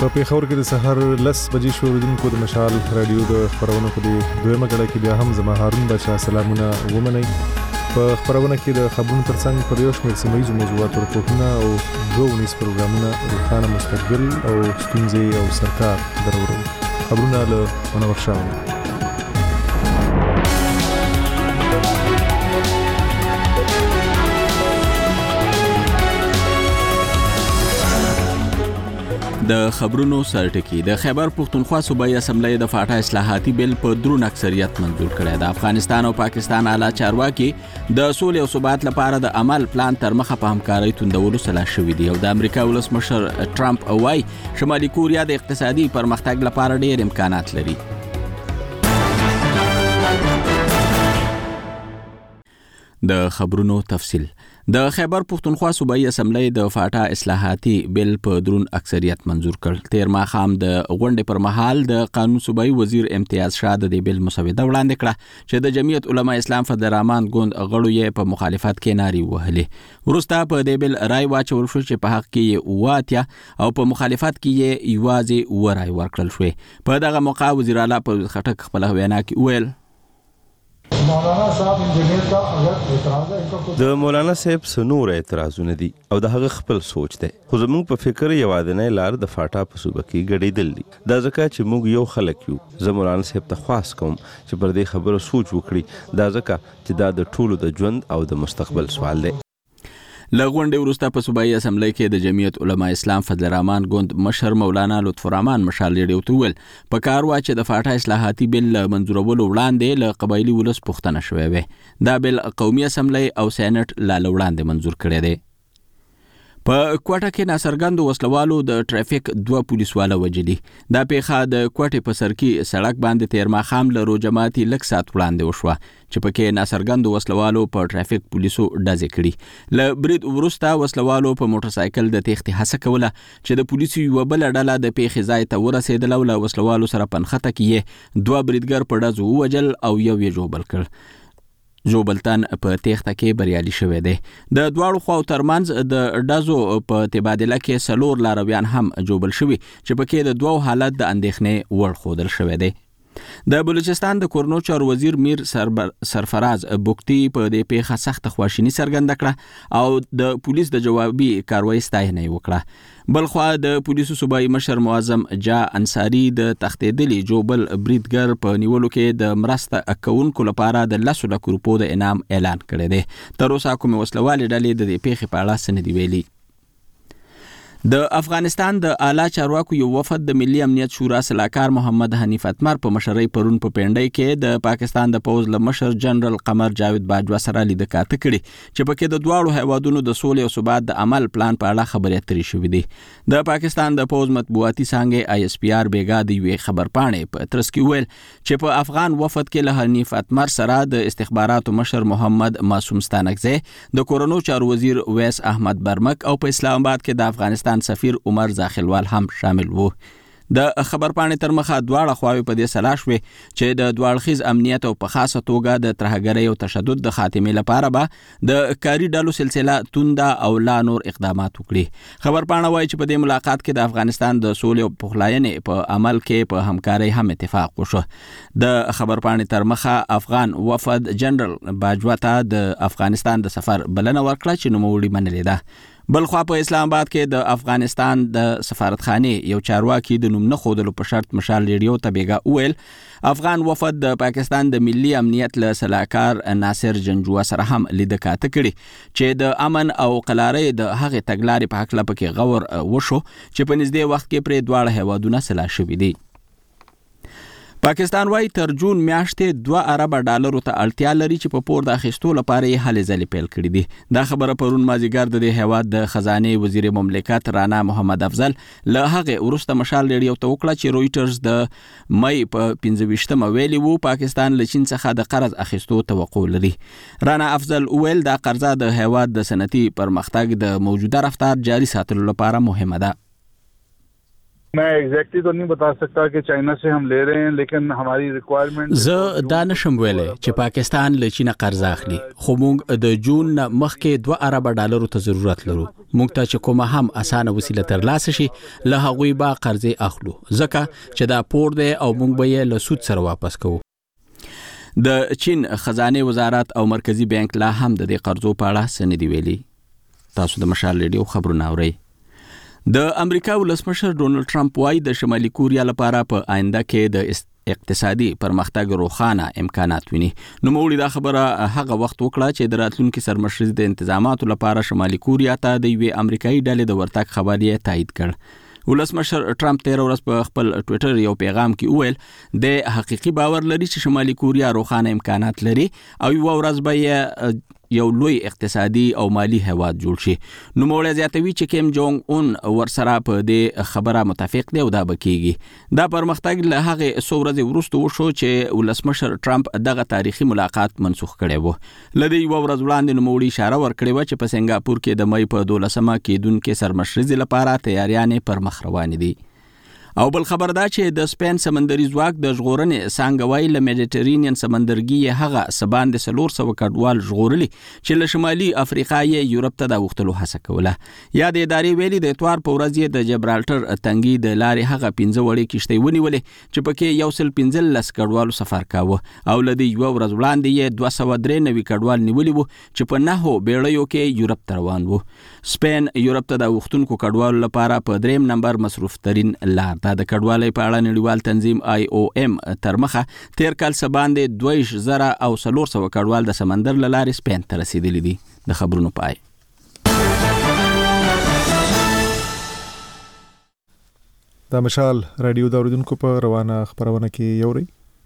په پیښور کې د سحر 10 بجې شو اوریدونکو د مشال رادیو د خبرونو په دې دویمه غړي کې بیا هم زما هارون بچا سلامونه ومنئ. په خبرونه کې د خبرونو ترڅنګ پر یو شمېر سیمه‌یزو موضوعاتو راپورټونه او دوونیز پروګرامونه روښانه مستقبل او ستونزې او سرکار درورو. خبرونه له منور شاه. د خبرونو سرټکی د خیبر پختونخوا صوبایي اسمبلی د فاټا اصلاحاتي بیل په درون اکثریت منظور کړی. د افغانستان او پاکستان اعلی چارواکي د سولې او ثبات لپاره د عمل پلان تر مخه په همکارۍ توندولو سلا شوي دي او د امریکا ولسمشر ټرمپ وايي شمالي کوریا د اقتصادي پرمختګ لپاره ډېر امکانات لري. د خبرونو تفصیل. د خیبر پختونخوا صوبایي اسمبلی د فاټا اصلاحاتي بیل په درون اکثریت منظور کړ. تیر ماښام د غونډې پر مهال د قانون صوبایي وزیر امتیاز شاه د دې بیل مسوده وړاندې کړه چې د جمعیت علما اسلام فدرالرحمن ګوند غړو یې په مخالفت کې نارې وهلې. وروسته په دې بیل رای واچول شو چې په حق کې واتیا او په مخالفت کې یې یوازې ورای ورکړل شوې. په دغه موقع وزیر اعلی په خټک خپل وینا کې ویل د مولانا صاحب سنور اعتراضونه دي او د هغه خپل سوچ دی، خو زموږ په فکر یوازینۍ لار د فاټا په صوبه کې ګډېدل دي. دا ځکه چې موږ یو خلک یو. زه مولانا صاحب ته خواست کوم چې پر دې خبره سوچ وکړي، دا ځکه چې دا د ټولو د ژوند او د مستقبل سوال دی. له غونډې وروسته په صوبایي اسمبلی کې د جمعیت علما اسلام فضلالرحمن ګوند مشر مولانا لطف الرحمن مشال ریډیو ته وویل په کار وا چې د فاټا اصلاحاتي بیل منظورولو وړاندې له قبایلي ولس پوښتنه شوې وه. دا بیل قومي اسمبلی او سېنات لا وړاندې منظور کړی دی. په کوټه کې ناڅرګندو وسلوالو د ټرافیک 2 پولیسواله وجلي. دا پیښه د کوټې په سر کې سړک باندې تیر ماښام له روجماتي لږ ساعت وړاندې وشوه چې پکې ناڅرګندو وسلوالو په ټرافیک پولیسو ډزې کړي. له برید وروسته وسلوالو په موټر سایکل د تېښتې هڅه کوله چې د پولیسو یوه بله ډله د پیښې ځای ته ورسېدله او له وسلوالو سره پنخته کې یې 2 بریدګر په ډزو ووجل او یو یې ژوبل کړ. ژوبلتن په تېښته کې بریالي شوی دی. د دواړو خواو ترمنځ د ډزو په تبادله کې 4 لارویان هم ژوبل شوي چې پکې د 2 حالت د اندېښنې وړ ښودل شوی دی. د بلوچستان د کورنو چارو وزیر میر سرفراز بوکتی په دې پیښه سخت خواشینی څرګنده کړه او د پولیس د جوابي کاروایی ستاینه وکړه. بلخوا د پولیسو صوبایي مشر معظم جا انصاری د تختیدلي جوبل بریدګر په نیولو کې د مرسته کوونکو لپاره د 10 لک روپو د انعام اعلان کړی دی. تر اوسه کومې وسلوالې ډلې د دې پیښې په اړه څه نه دي ویلي. د افغانستان د اعلی چارواکو یو وفد د ملي امنیت شورا سلاکار محمد حنیف اتمر په مشرۍ پرون په پنډۍ کې د پاکستان د پوز له مشر جنرال قمر جاوید باجوا سره لیدل کاته کړي چې پکې د دواړو هیوادونو د سولې او ثبات د عمل پلان په اړه خبرې اترې شوې دي. د پاکستان د پوز مطبوعاتي څانګې ISPR بیګا د یوې خبرپاڼې په ترڅ کې ویل چې په افغان وفد کې له حنیف اتمر سره د استخباراتو مشر محمد معصوم ستانکزی، د کورونو چارو وزیر ویس احمد برمک او په اسلام آباد کې د افغانستان سفیر عمر زاخلوال هم شامل وو. د خبرپاڼې تر مخه دواړه خواوې په دې سلا شوې چې د دواړخیز امنیت او په خاصه توګه د ترهګرۍ او تشدد د خاتمې لپاره به د کاري ډلو سلسله تونده او لا نور اقدامات وکړي. خبرپاڼه وایي چې په دې ملاقات کې د افغانستان د سولې او پخلاینې په عمل کې په همکارۍ هم اتفاق وشو. د خبرپاڼې تر مخه افغان وفد جنرال باجوا ته د افغانستان د سفر بلنه ورکړه چې نوموړي منلې ده. بلخوا په اسلام آباد کې د افغانستان د سفارتخانې یو چارواکي د نوم نه ښودلو په شرط مشال ریډیو ته بیګا ویل افغان وفد د پاکستان د ملي امنیت له سلاکار ناصر جنجوه سره هم لیدل کاته کړي چې د امن او قلارۍ د هغې تګلارې په هکله پکې غور وشو چې په نږدې وخت کې پرې دواړه هیوادونه سلا شوي دي. پاکستان وايي تر جون میاشتې 2 ارب ډالرو ته اړتیا لري چې په پور د اخیستو لپاره یې هلې ځلې پیل کړي دي. دا خبره پرون مازیګر د هیواد د خزانه وزیر مملکت رانا محمد افضل له هغه وروسته مشال ریډیو ته وکړه چې رويټرز د مې په 25مه ویلي وو پاکستان له چین څخه د قرض اخیستو توقع لري. رانا افضل ویل دا قرضه د هیواد د صنعتي پرمختګ د موجوده رفتار جاري ساتلو لپاره مهمه ده. मैं एग्जैक्टली तो नहीं बता सकता कि चाइना से हम ले रहे हैं, लेकिन हमारी रिक्वायरमेंट زه دا نشم ویلای چې پاکستان له چین قرض اخلي، خو موږ د جون مخکې 2 ارب ډالرو ته ضرورت لرو. موږ ته چې کومه هم اسانه وسیله ترلاسه شي له هغوی به قرض اخلو، ځکه چې دا پور دی او موږ به یې له سود سره واپس کوو. د چین خزانه وزارت او مرکزی بانک لا هم د دې قرضو په اړه سندې ویلي. تاسو د مشال ریډیو خبرونه اورئ. د امریکا ولسمشر ډونالد ټرمپ وايي د شمالي کوریا لپاره په آینده کې د اقتصادي پرمختګ روښانه امکانات ویني. نو موږ دا خبره هغه وخت وکړه چې د راتلونکي سرمشري د انتظاماتو لپاره شمالي کوریا ته د یوې امریکایي ډلې د ورتګ خبر یې تایید کړ. ولسمشر ټرمپ 13 ورځ په خپل ټوئیټر یو پیغام کې وویل د حقيقي باور لري چې شمالي کوریا روښانه امکانات لري او یو ورځ به یو لوی اقتصادي او مالی هواد جوړ شي. نو موږ زیاتوي چې کیم جونګ اون ورسره په دې خبره متفق دی او دا بکیږي. دا پرمختګ له هغه ورځې وروسته وشو چې ولسمشر ټرمپ دغه تاریخي ملاقات منسوخ کړی و. لدی یو ورځ وړاندې نو موږ اشاره ورکړې و چې په سنگاپور کې د مې په 12مه کېدونکو سرمشري لپاره تیاریانې پر مخ روانې دي. او بل خبر دا چې د سپین سمندري ځواک د ژغورنې څنګه له میډیټرینین سمندرګي هغه سبان د 400 کډوال ژغورلي چې له شمالي افریقا یې یورپ ته د وختلو هڅه کوله. یا د ادارې ویلي د اتوار په ورځ د جبرالټر تنګي د لارې هغه 15 وړې کشتۍ ونیولې چې پکې 115 کډوالو سفر کاوه او لدی یو ورځ وړاندې یې 293 کډوال نیولي وو چې په 9 بیړیو کې یورپ ته روان وو. سپین یورپ ته د وختونکو کډوالو لپاره په 3 نمبر مصروف ترين لار دا د کډوالۍ په اړه نړیوال تنظیم IOM تر مخه تیر کال سباندې 2000 او 400 کډوال د سمندر له لارې سپین ته رسیدلي دي. د خبرونو پای. دا مشال رادیو د اوریدونکو په روانه خبرونه کې یوري.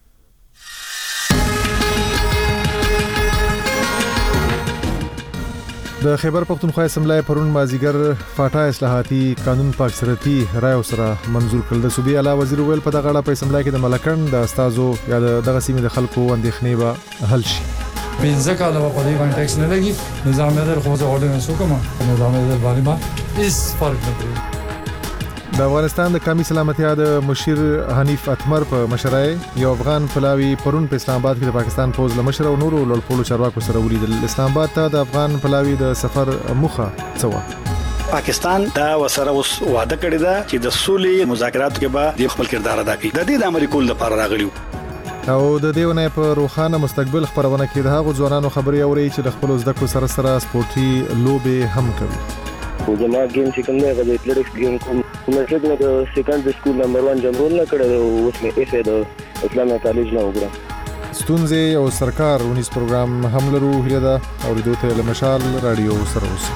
د خیبر پختونخوا اسمبلی پرون مازیګر فاټا اصلاحاتي قانون په اکثریتي رایو سره منزور کړل. د صوبې اعلی وزیر ویل په دغه اړه په اسمبلی کې د ملکن د استادو یا دغه سیمې د خلکو اندېښنې به حل شي. بنځه کاله په دې کانټیکس نه لګي نظام در خو زه اورډیننس وکم نظام در باندې ما هیڅ فرق نه کوي. د افغانستان د قومي سلامتیا د مشیر حنیف اتمر په مشرۍ یو افغان پلاوی پرون په اسلام آباد کې د پاکستان پوز لمشر او نورو لړپوړو چارواکو سره ولیدل. اسلام آباد ته د افغان پلاوی د سفر مخه څه پاکستان دا وسره اوس وعده کړی دا چې د سولې مذاکراتو کې به د خپل کردار ادا کوي. د دې د امریکول لپاره راغلیو او د دیونه په روخانه مستقبل خبرونه کې د هغو ځوانانو خبري اوري چې د خپل زده کړو سره سره سپورتي لوبه هم کوي. زما گیم چې کوم دی د ایتلټکس گیم کوم مې د سیکنډ سکول نمبر 1 جنرال نه کړو اوس مې ایف د اسلامي کالج نه وګړم. ستونزې او سرکار 19 پروګرام هم لرو هله دا اوریدو ته لمشال رادیو سره اوس.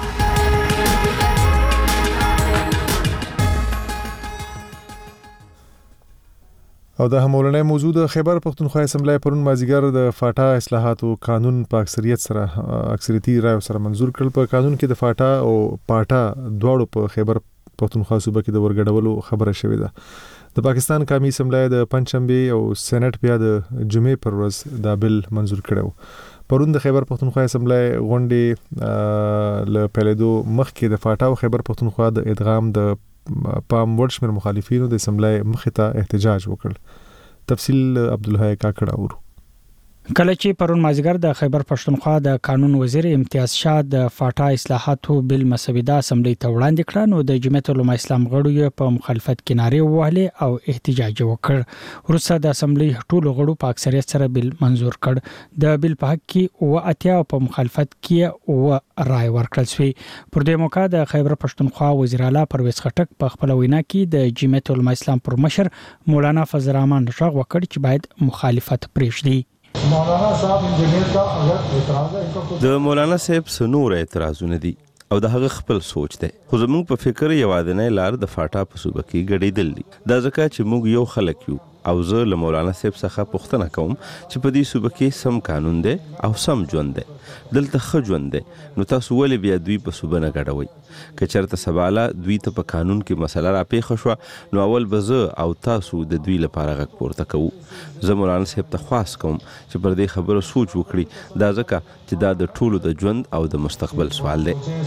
او د همولنې موضوع د خیبر پختونخوا اسمبلی پرون مازیګر د فاټا اصلاحاتو قانون په اکثریت سره اکثریتي رایو سره منزور کړل. په قانون کې د فاټا او پاټا دواړو په خیبر پختونخوا صوبه کې د ورګډولو خبره شوې ده. د پاکستان قومي اسمبلی د پنځشنبه او سېنات بیا د جمعې پر ورځ دا بل منزور کړو. پرون د خیبر پختونخوا اسمبلی غونډې ل پیلېدو مخکې د فاټا او خیبر پختونخوا د ادغام د پام ورشمیر مخالفینو د اسمبلی مخې ته احتجاج وکړ. تفصیل عبدالحی کاکړه اورو. کله چې پرون مازیګر د خیبر پښتونخوا د قانون وزیر امتیاز شاه د فاټا اصلاحاتو بل مسوده اسمبلی ته وړاندې کړ نو د جمعیت العلماء اسلام غړو په مخالفت کې نارې وهلې او احتجاج وکړ. وروسته د اسمبلی ټولو غړو په اکثریت سره بل منزور کړ. د بل په حق کې او اتیا په مخالفت کې او رائے ورکړل شوی. پر دې موقع د خیبر پښتونخوا وزیر اعلی پرویز خټک په خپل وینا کې د جمعیت العلماء اسلام پر مشر مولانا فضل الرحمن شاغ وکړ چې باید مخالفت پرېږدي. مولانا صاحب انجینیر کا اگر اعتراض ہے د مولانا صاحب سنور اعتراضونه دي او د هغه خپل سوچ دی خو زموږ په فکر یو ادنه لار د فاټا په صوبه کې غړېدل دي. دا ځکه چې موږ یو خلک یو او زه له مولانا صاحب څخه پوښتنه کوم چې په دې صوبه کې سم قانون دی او سم ژوند دی دلته ښه ژوند دی نو تاسو ولې بیا دوی په صوبه نه غړوي. که چېرته سباله دوی ته په قانون کې مسله را پیښه شوه نو اول به زه او تاسو د دوی لپاره غږ پورته کوو. زه مولانا صاحب ته خواست کوم چې پر دې خبره سوچ وکړي دا ځکه چې دا د ټولو د ژوند او د مستقبل سوال دی.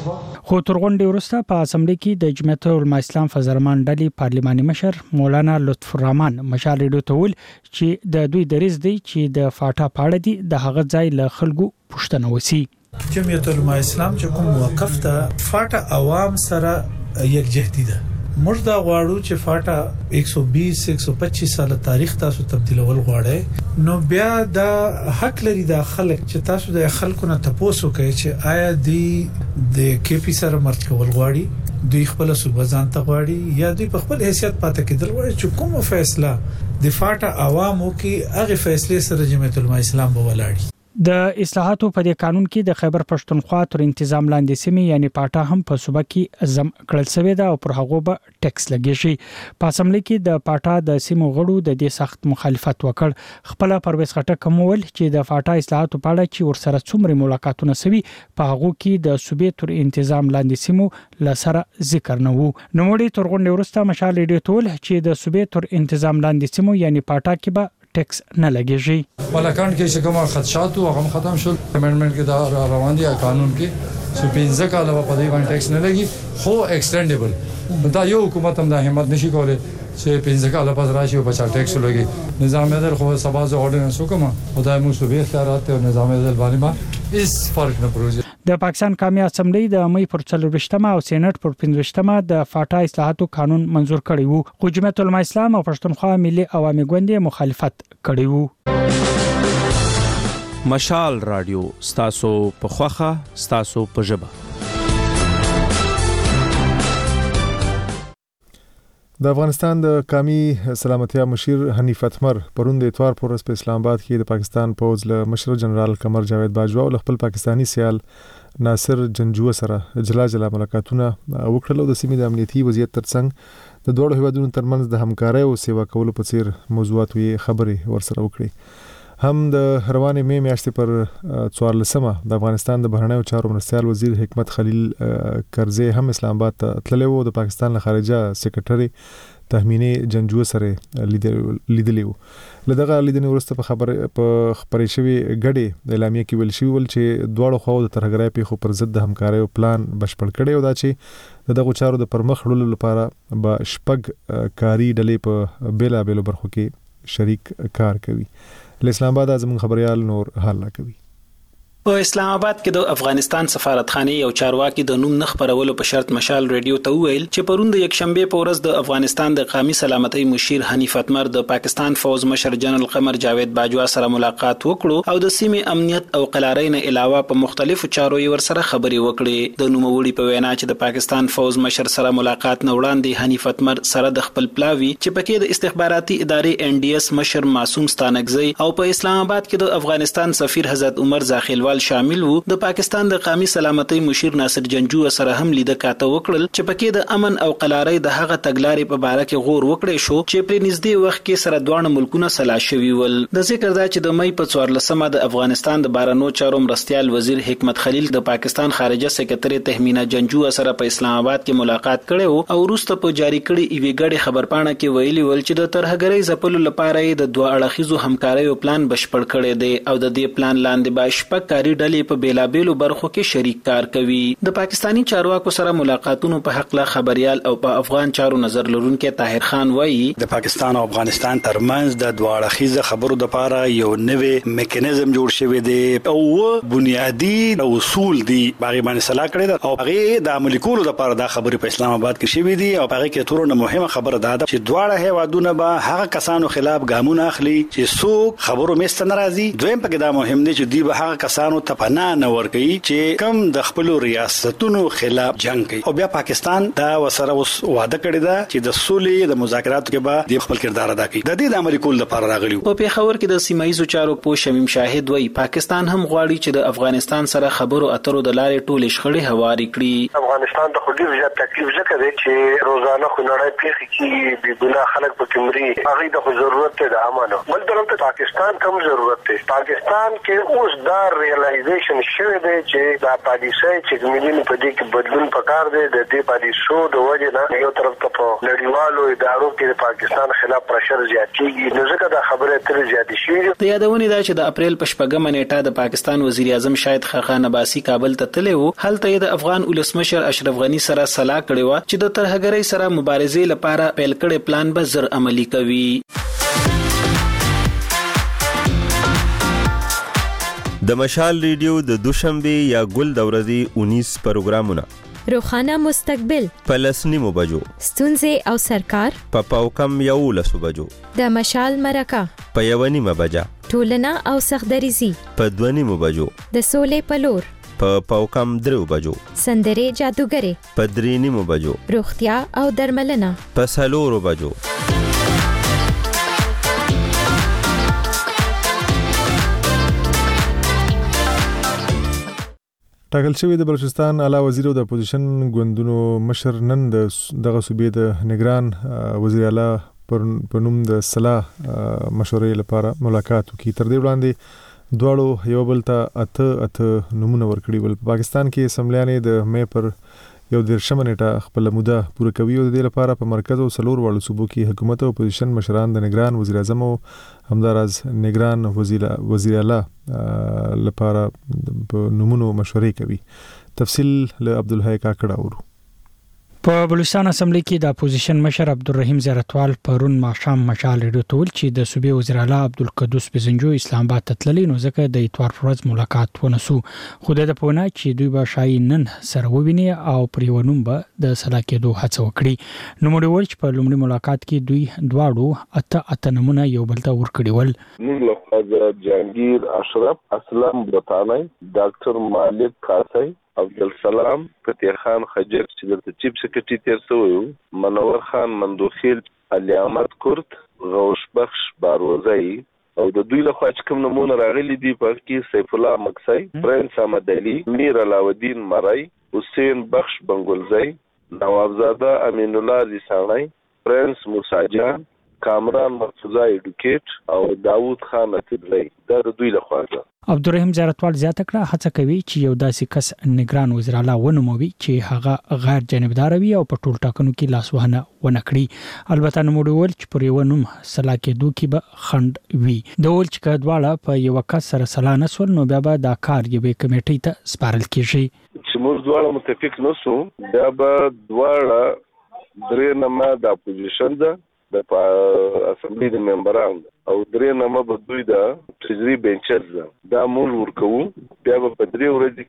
خو تر غونډې وروسته په اسمبلی کې د جمعیت العلماء اسلام فضرمان ډلې پارلماني مشر مولانا لطف الرحمن مشال ریډیو ته ویل چې د دوی دریځ دی چې د فاټا پاړه دي د هغه ځای له خلکو پوښتنه وسی. جمعیت العلماء اسلام چې کوم موقف ته فاټا عوام سره یکجهتي ده. موږ دا غواړو چې فاټا 120-125 سال تاریخ تاسو تبدیلول غواړي، نو بیا دا حق لري د خلک چې تاسو د خلکو نه تاسو کوي چې آیا د کیپی سره مرګ کول غواړي، دوی خپل صوبه ځان ته غواړي، یا دوی په خپل حیثیت پاتې کېدل غواړي چې کومه فیصله د فاټا عوامو کې هغه فیصله سره جمعیت العلماء اسلام به ولاړي. د اصلاحاتو په دې قانون کې د خیبر پښتونخوا تر تنظیم لاندې سیمې یعنی پاټا هم په صوبه کې زم کړل شوی دا او پر هغه به ټیکس لګی شي. په اسمبلی کې د پاټا د سیمو غړو د دې سخت مخالفت وکړ. خپل پرویز خټک کومول چې د فاټا اصلاحاتو په اړه چې ورسره څومره ملاقاتونه سوي په هغه کې د صوبې تر تنظیم لاندې سیمو لسره ذکر نه وو. نو موږ تر غونډې وروسته مشال ریډیو ټول چې د صوبې تر تنظیم لاندې سیمو یعنی پاټا کې به ټیکس نه لګیږي. ملکان کې چې کومه خدشات او هم ختم شول، امندمنت کې دا روان دي قانون کې چې 15 کال په دې باندې ټیکس نه لګي، خو ایکسټینډیبل دا یو حکومت هم د همت نشي کولای چې 15 کال پس راشي او بچا ټیکس لګي. نظام عدل خو سباز اورډیننس وکما خدای مو صوبې اختیارات او نظام عدل باندې ما هیڅ فرق نه پروژه. د پاکستان قومي اسمبلی د مې پر 24مه او سېنات پر 15مه د فاټا اصلاحاتو قانون منزور کړی وو، خو جمعیت العلماء اسلام او پښتونخوا ملي عوامي ګوند مخالفت کړی وو. مشال رادیو ستاسو په خوخه ستاسو په ژبه. د افغانستان د قومي سلامتیا مشیر حنیف اتمر پرون د اتوار پر ورځ په اسلام آباد کې د پاکستان پوز له مشر جنرال قمر جاوید باجوا او خپل پاکستانی سیال ناصر جنجو سره جلا ملاقاتونه وکړل او د سیمې د امنیتي وضعیت ترڅنګ د دوه هیوادونو ترمنځ د همکارۍ او سیوا کولو په څیر موضوعاتو خبرې ورسره وکړي. هم د روانې مې میاشتې پر 14مه د افغانستان د بهرنیو چارو مرستیال وزیر حکمت خلیل کرزی هم اسلام آباد ته تللی وو. د پاکستان له خارجه سیکریټري تهمینه جنجو سره لیدلی وو. لدغه لیدنې وروسته په خبرې شوی غړي د اعلامیه کې ویل شوی چې دواړو خواو د ترهګرۍ په خو پر ضد د همکارۍ پلان بشپړ کړي او دا چې دغه چارو د پرمخ وړلو لپاره به شپږ کاری ډلې په بیلابېلو برخو کې شریک کار کوي. اسلام آباد زموږ خبريال نور حال کوي. په اسلام آباد کې د افغانستان سفارتخانه یو چارواکي د نوم نخ پرولو په شرط مشال ریډیو ته ویل چې پرون د یک شنبه په ورځ د افغانستان د قومي سلامتۍ مشیر حنیف اتمر د پاکستان فوز مشر جنرال قمر جاوید باجوا سره ملاقات وکړو او د سیمې امنیت او قلارۍ نه علاوه په مختلفو چارو یې ورسره خبرې وکړې. د نوموړي په وینا چې د پاکستان فوز مشر سره ملاقات نه وړاندې حنیف اتمر سره د خپل پلاوی چې پکې د استخباراتي ادارې NDS مشر معصوم ستانکزی او په اسلام آباد کې د افغانستان سفیر حضرت عمر زاخیلوال شامل وو. د پاکستان د قومي سلامتۍ مشیر ناصر جنجو سره هم لیده کاته وکړل چې پکې د امن او قلارۍ د هغه تګلارې په باره کې غور وکړي شو چې په نږدې وخت کې سره دوه ملکونه سلا شوي ول. د ذکر دا چې د مې په 14مه د افغانستان د بهرنیو چارو مرستیال وزیر حکمت خلیل د پاکستان خارجه سکرټری تهمینه جنجو سره په اسلام آباد کې ملاقات کړي او وروسته په جاری کړي ایوي غړي خبرپاڼه کې ویلي ول چې د ترهګرۍ ځپلو لپاره د دوه اړخیزو همکاریو پلان بشپړ کړي دی او د دې پلان لاندې به شپږ کاری ډلې په بیلابېلو برخو کې شریک کار کوي. د پاکستانی چارواکو سره ملاقاتونو په حق له خبريال او په افغان چارو نظر لرونکو طاهر خان وایي د پاکستان او افغانستان ترمنځ د دوه اړخیزه خبرو لپاره یو نوې میکانیزم جوړ شوی دی او بنیادی اصول دي باغی باندې صلاح کړی دا او هغه د عملي کولو لپاره د خبرې په اسلام آباد کې شوی دي او هغه کې تورونه مهمه خبره ده چې دواړه هیوادونه به هغه کسانو خلاف ګامونه اخلي چې څوک خبرو مست ناراضي. دویم پکې دا مهم دی چې دی به هغه کسانو ته پناه نه ورکوي چې کم د خپل ریاستونو خلاف جنگ کوي او بیا پاکستان دا وسره وعده کړی دا چې د سولې د مذاکراتو کې به د خپل کردار ادا کوي. د دې د عملي کول لپاره راغلی. په پیښور کې د سیمایي چارو په شمیم شاهد وایي پاکستان هم غواړي چې د افغانستان سره خبرو اترو د لارې ټولې شخړې هواري کړي. افغانستان د خودي وجه تکلیف ځکه دی چې روزانه خنړای پیخي کې بي ګناه خلک په کمري هغه د ضرورت ته د امانو بل طرف ته پاکستان کم ضرورت دی. پاکستان کې اوس دا ریل سنټرالایزیشن شوی دی چې دا پالیسي چې ملي په دې کې بدلون پکار دی. د دې پالیسو د وجه نه یو طرف ته په نړیوالو ادارو کې د پاکستان خلاف پرشر زیاتېږي، نو ځکه دا خبره تر زیاتې شوې ده. د یادونې دا چې د اپریل په 8مه نیټه د پاکستان وزیر اعظم شاهد خاقان عباسي کابل ته تللی و. هلته د افغان ولسمشر اشرف غنی سره صلاح کړې و چې د ترهګرۍ سره مبارزې لپاره پیل کړي پلان به زر عملي کوي. د مشال ریډیو د دوشنبه یا ګل د ورځې 19 پروګرامونه روخانه مستقبل په 10 بجو، ستونزې او سرکار په پاوکم 11 بجو، د مشال مرکه په 1 بجه، ټولنه او سخدریزي په 2 بجو، د سولې په لور په پاوکم 3 بجو، سندرې جادوګرې په 3 بجو، روغتیا او درملنه په 4 بجو. ټاکل شوی د بلوچستان اعلی وزیر او د اپوزیشن ګوندونو مشر نن دغه صوبې د نگران وزیر اعلی په نوم د صلاح مشورې لپاره ملاقات وکړي. تر دې وړاندې دواړو یو بل ته اته نمونه ورکړي ول. په پاکستان کې اسمبلیانې د مې پر 11 نیټه خپل موده پوره کوي او د دې لپاره په مرکز او څلور واړو صوبو کې حکومت او اپوزیشن مشران د نگران وزیر اعظم او همداراز نگران وزیر اعلی لپاره په نمونو مشورې کوي. تفصیل له عبدالحی کاکړه اورو. په بلوچستان اسمبلی کې د اپوزیشن مشر عبدالرحیم زیارتوال پرون ماښام مشال ریډیو ته ویل چې د صوبې وزیر اعلی عبدالقدوس بزنجو اسلام آباد ته تللی، نو ځکه د اتوار پر ورځ ملاقات ونسو. خو د پونه چې دوی به شای نن سره وویني او پر یو نوم به د صلاح کېدو هڅه وکړي. نو موږ ول چې په لومړي ملاقات کې دوی دواړو اته نمونه یو بل ته ورکړي ول. موږ له جهانگیر اشرف، اسلام بوتانی، ډاکټر مالک کاسي، عبدالسلام فتح خان خجر چې د چیف سیکریټری تیر شوی، منور خان مندوخیل، علي احمد کورت، غوث بخش باروزی او د دوی له خوا چې کوم نمونه راغلي دي په کې سیف الله مکسی، پرنس احمد علي، میر علاودین مرای، حسین بخش بنگلزی، نوابزاده امین الله ریسانی، پرنس موسی جان، کامران مرتضی ایډوکیټ او داوود خان اتبلی. دا د دوی له خوا ده. عبدالرحیم زیارتوال زیاته کړه هڅه کوي چې یو داسې کس نگران وزیر اعلی ونوموي چې هغه غیر جانبدار وي او په ټول ټاکنو کې لاسوهنه ونه کړي. البته نو موږ چې پر یو نوم صلاح کېدو کې به خند وي. د ول چې کډواله په یو کس سره صلاح نسول نو بیا به دا کار یوې کمیټې ته سپارل کیږي. چې موږ دواړه متفق نسو بیا به دواړه درې نمه د اپوزیشن ده د اسمبلی د ممبران او درې نمه به دوی د ټریجري بنچز ده. دا موږ ورکوو. بیا به په 3 ورځې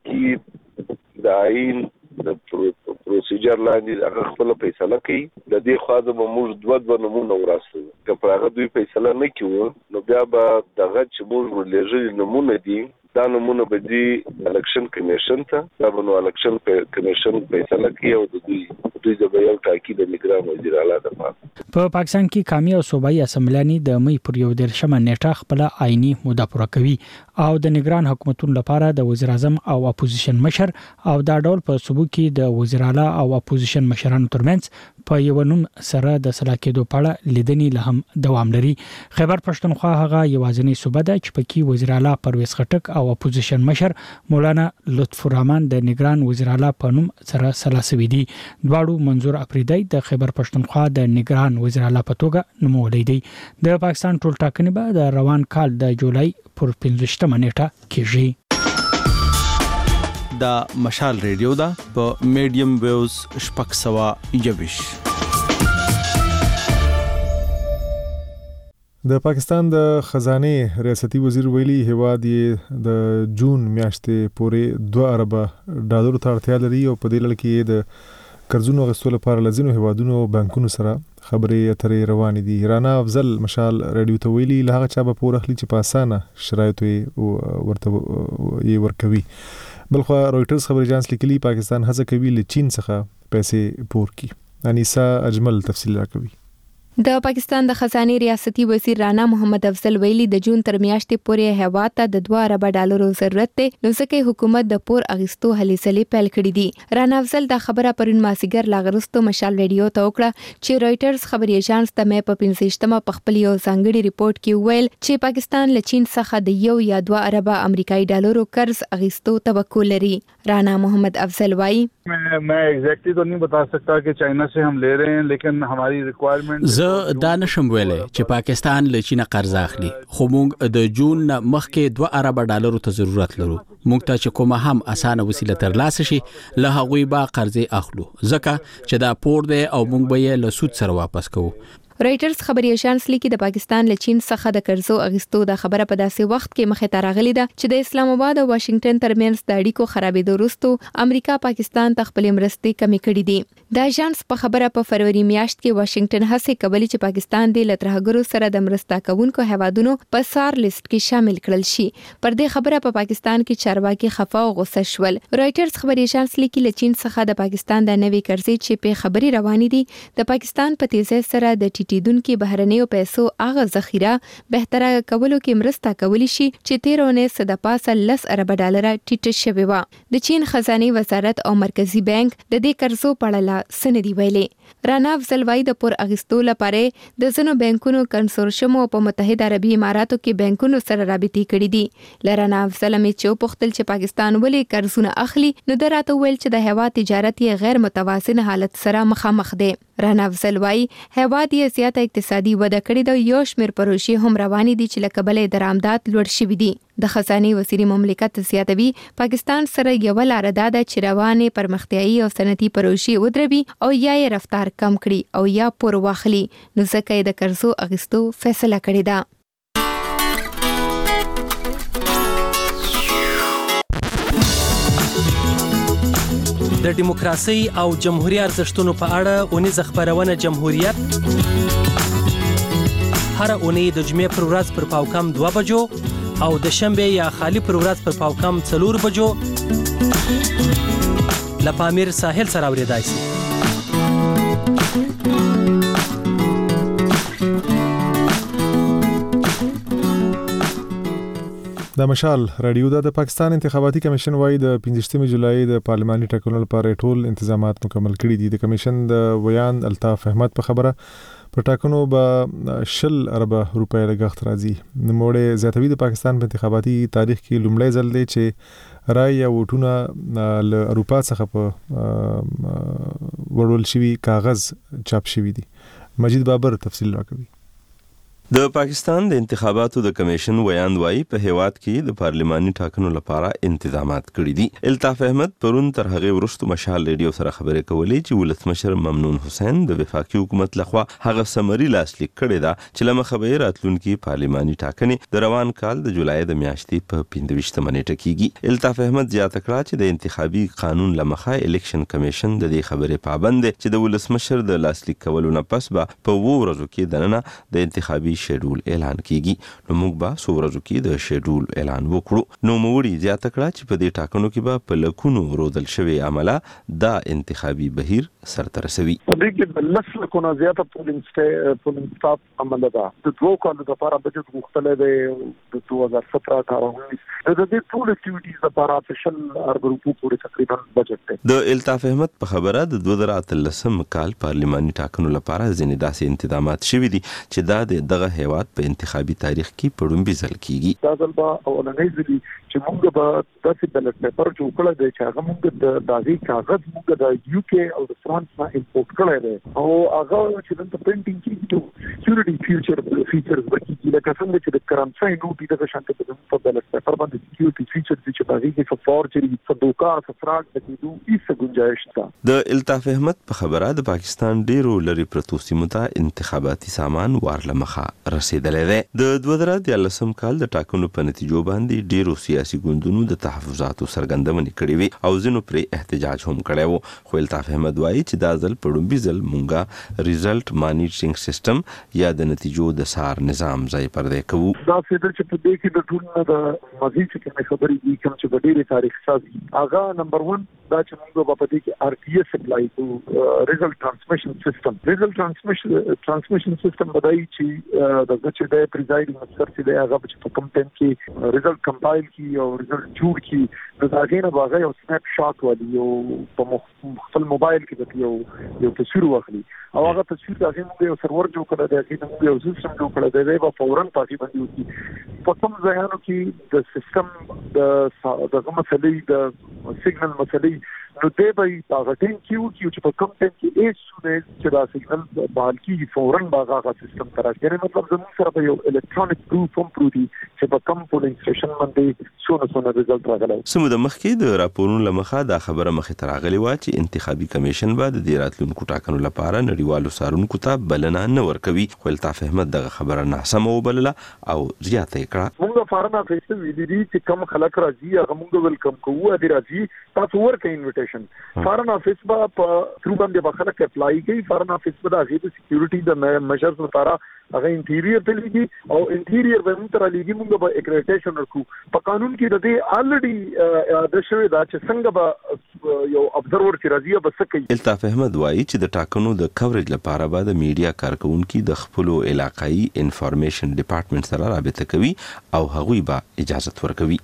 کې د آئین د پروسیجر لاندې هغه خپل فیصله کوي. د دې خوا به موږ دوه نمونه ورسوو. که پر هغه دوی فیصله نه کوي نو بیا به دغه چې موږ ورلېږلي نمونه دي دا نمونه به دي الیکشن کمیشن ته. دا به نو الیکشن کمیشن فیصله کوي او د دوی د یو ټاکي د نگران وزیر اعلی لپاره. په پاکستان کې قومي او صوبایي اسمبلیانې د مې پر 11 نیټه خپل آئینی موده پوره کوي او د نگران حکومتونو لپاره د وزیر اعظم او اپوزیشن مشر او دا ډول په صوبو کې د وزیر اعلی او اپوزیشن مشرانو ترمنځ په یو نوم سره د صلاح کېدو په اړه لیدنې له هم دوام لري. خیبر پښتونخوا هغه یوازینی صوبه ده چې پکې وزیر اعلی پرویز خټک او اپوزیشن مشر مولانا لطف الرحمن د نگران وزیر اعلی په نوم سره صلاح شوي دي. دواړو منظور افریدی د خیبر پښتونخوا د نگران وزیر اعلی په توګه نومولې دي. د پاکستان ټول ټاکنې به د روان کال د جولای پر 15 نیټه کېږي. د مشال ریډیو دا په میډیم ویوز شپږ سوه یویش. د پاکستان د خزانه ریاستي وزیر ویلي هواد یې د جون میاشتې پورې 2 ارب ډالر ته اړتیا لري او په دې لړ کې د قرضونو غوښتلو لپاره لزینو هوادونو او بانکونو سره خبرې اترې روانې دي. رانا افضل مشال ریډیو ته ویلي له هغه چا به پور اخلي چې په اسانه شرایطو ورته ورکوي. بلخو رويټرز خبري اژانس لیکلي پاکستان هڅه کوي له چین څخه پیسې پور کړي. انیسا اجمل تفصیل راکوي. د پاکستان د خزانه ریاستي وزیر رانا محمد افضل ویلي د جون تر میاشتې پورې هیواد ته د 2 ارب ډالرو ضرورت دی، نو ځکه حکومت د پور اغستو هلې ځلې پیل کړې دي. رانا افضل دا خبره پرون مازیګر لاغرستو مشال ریډیو ته وکړه چې رويټرز خبري ایجانس د مې په 15مه په خپل یو ځانګړي ریپورت کې ویل چې پاکستان له چین څخه د 1 یا 2 ارب امریکایي ډالرو قرض اغستو توقع لري. رانا محمد افضل وايي मैं एग्जैक्टली तो नहीं बता सकता कि चाइना से हम ले रहे हैं, लेकिन हमारी रिक्वायरमेंट زه دا نشم ویلای چې پاکستان له چین قرض اخلي، خو موږ د جون مخکې 2 ارب ډالرو ته ضرورت لرو. موږ ته چې کومه هم اسانه وسیله ترلاسه شي له هغوی به قرض اخلو، ځکه چې دا پور دی او موږ به یې له سود سره واپس کوو. رويټرز خبري ایجانس لیکي د پاکستان له چین څخه د قرضو اغستو د خبره په داسې وخت کې مخه ته راغلي ده چې د اسلام آباد او واشنگټن ترمنځ د اړیکو خرابېدو وروسته امریکا پاکستان ته خپل مرستې کمی کړې دي. د ایجانس په خبره په فروری میاشت کې واشنگټن هڅه کوي چې پاکستان د لترهګرو سره د مرسته کوونکو هیوادونو په سار لیست کې شامل کړل شي. پر دې خبره په پاکستان کې چارواکي خفه او غوسه شول. رويټرز خبري ایجانس لیکي له چین څخه د پاکستان د نوي قرضې چې په خبري روانې دي د پاکستان په تیزه سره د ټیټیدونکو بهرنیو پیسو هغه ذخیره بهتره کولو کې مرسته کولی شي چې 13 د پاسه 10 ارب ډالر ټیټه شوی و. د چین خزانه وزارت او مرکزی بانک د دې قرضو په اړه سندې ویلي. رانا افضل وايي د پور اغستو لپاره د ځینو بانکونو کنسورشیم او په متحده عربي اماراتو کې بانکونو سره رابطې کړې دي. لرانا افضل می چې پوښتل چې پاکستان ولې قرضونه اخلي، نو دراته ویل چې د هوا تجارت یې غیر متوازن حالت سره مخامخ دی. رانا افضل وايي هوا یې زیاته اقتصادي وده کړې ده، یو شمېر پروژې هم روانې دي چې له کبله درآمدات لوړ شوي دي. د خزانه وزیر مملکت زیاتوي پاکستان سره یو لار ده چې روانه پرمختیايي او صنعتي پروژې ودروي او یا یې رفتار کم کړي او یا پور واخلي، نو ځکه یې د قرضو اغستو فیصله کړې ده. د دیموکراسي او جمهوریت ارزښتونو په اړه اونیزه خبرونه جمهوریت هر اونۍ د جمعې پر ورځ پر پاوکم 2 بجو او د شنبه یا خالی پر ورځ پر پاوکم 4 بجو له پامیر ساحل سره اوریدای شي. د مشال رادیو د پاکستان انتخاباتي کمیشن وايي د 15 جولای د پارلماني ټاکنو لپاره ټول انتظامات مکمل کړي دي. د کمیشن د ویان الطاف احمد په خبره په ټاکنو به 10 ارب روپۍ لګښت راځي. نوموړی زیاتوي د پاکستان په انتخاباتي تاریخ کې لومړی ځل دی چې رای یا ووټونه له اروپا څخه په وړول شوي کاغذ چاپ شوي دي. مجید بابر تفصیل راکوي. د پاکستان د انتخاباتو د کمیشن ویان وایي په هیواد کې د پارلماني ټاکنو لپاره انتظامات کړي دي. الطاف احمد پرون تر هغه وروسته مشال ریډیو سره خبرې کولې چې ولسمشر ممنون حسین د وفاقي حکومت لخوا هغه سمري لاسلیک کړی دا چې لمخه به راتلونکي پارلماني ټاکنې د روان کال د جولای د میاشتې په 15 نیټه کېږي. الطاف احمد زیاته کړه چې د انتخابي قانون لمخه الیکشن کمیشن د دې خبرې پابند دی چې د ولسمشر د لاسلیک کولو نه پس به په 2 ورځو کې دننه د انتخابي شیډول اعلان کیږي. نو موږ به څو ورځو کې د شیډول اعلان وکړو. نو موږ زیاته کړه چې په دې ټاکنو کې به په لکونو رودل شوی عمله دا انتخابي بهیر سرته رسوي. په دې کې د لسل کو نه زیاته پولینګ سټاف عمله ده. د 2 کالو لپاره بجټ غوښتل دی د 2017-18 د دې ټول اکټیویټیز لپاره افیشل ارب روپو پورې تقریبا بجټ دی. د الطاف احمد په خبره د 2013 کال پارلماني ټاکنو لپاره ځینې داسې انتظامات شوي دي چې دا دغه هیواد په انتخابي تاریخ کې پړومبي ځل کیږي. دا ځل به اولنۍ ځل چې موږ به داسې بیلټ پیپر جوړ کړی دی چې هغه موږ د داغي کاغذ موږ د یو کې او د فرانس نه امپورټ کړی دی او هغه چې د پرینټینګ کې سکیورټي فیچرز ورکیږي لکه څنګه چې د کرنسي نوټ د شانته په بیلټ پیپر باندې سکیورټي فیچرز چې په دې کې فورجري صدوقه فراډ د کېدو هیڅ گنجائش نشته. د الطاف احمد په خبره د پاکستان ډیرو لري پروتو سیمو ته انتخاباتي سامان وارله مخه رسیدلې ده. د 2013 کال د ټاکنو په نتیجو باندې ډیرو سیاسي ګوندونو د تحفظاتو څرګندونې کړې وي او ځینو پرې احتجاج هم کړی و. خو الطاف احمد وایي چې دا ځل په لومړي ځل مونږه ریزلټ مانیټرینګ سیستم یا د نتیجو د سار نظام ځای پردې کوو. دا فکر چې په دې کې د ټول د مزید چې خبرې دي کوم چې په ډېری تاریخ سازي هغه نمبر 1 دا چې موږ په دې کې RTS اپلای کوو ریزلټ ټرانسمیشن سیستم. ریزلټ ټرانسمیشن سیستم بدایي چې د چې د پریزایډینګ افسر چې د هغه په کوم ټیم کې ریزلټ کمپایل کی او ریزلټ جوړ کی نو دا غینه باغ یو سناپ شاټ ولي یو په خپل موبایل کې د یو تصویر واخلي او هغه تصویر د هغه یو سرور جوړ کړی دی چې یو سیستم جوړ کړی دی او فورا پاتې باندې وي په کوم ځایانو کې د سیستم د مسلې د سیګنل مسلې نو دی به هغه ټیم کې چې په کوم ټیم کې ایس چې دا سیګنل بحال کیږي فورا هغه سیستم ته راځي. مطلب زموږ سره یو الکترونیک پروف هم پروتي چې په کوم پولینګ سټیشن باندې څونه ریزلټ راغلی. سمو د مخکې د راپورونو لمخه دا خبره مخې ته راغلی و چې انتخابي کمیشن به د راتلونکو ټاکنو لپاره نړیوالو څارونکو ته بلنه نه ورکوي. خو الطاف احمد دغه خبره ناسمه وبلله او زیاته یې کړه. موږ فارن افیس ته ویلي دي چې کوم خلک راځي هغه موږ ویلکم کوو. ادي راځي تاسو ورکې انویټیشن فارن افیس به په تھرو باندې به خلک اپلای کوي. فارن افیس به د هغې د سکیورټي د میجرز لپاره هغه انټیریئر ته لګي او انټیریئر به موږ ته رالیږي. موږ به اکریډیټیشن ورکو. په قانون کې د دې الریډي د شوی دا چې څنګه به یو ابزرور چې راځي به څه کوي. الطاف احمد وایي چې د ټاکنو د کوریج لپاره به د میډیا کارکونکو د خپل علاقايي انفارمیشن ډپارټمنټ سره رابطه کوي او هغوی به اجازه ورکوي.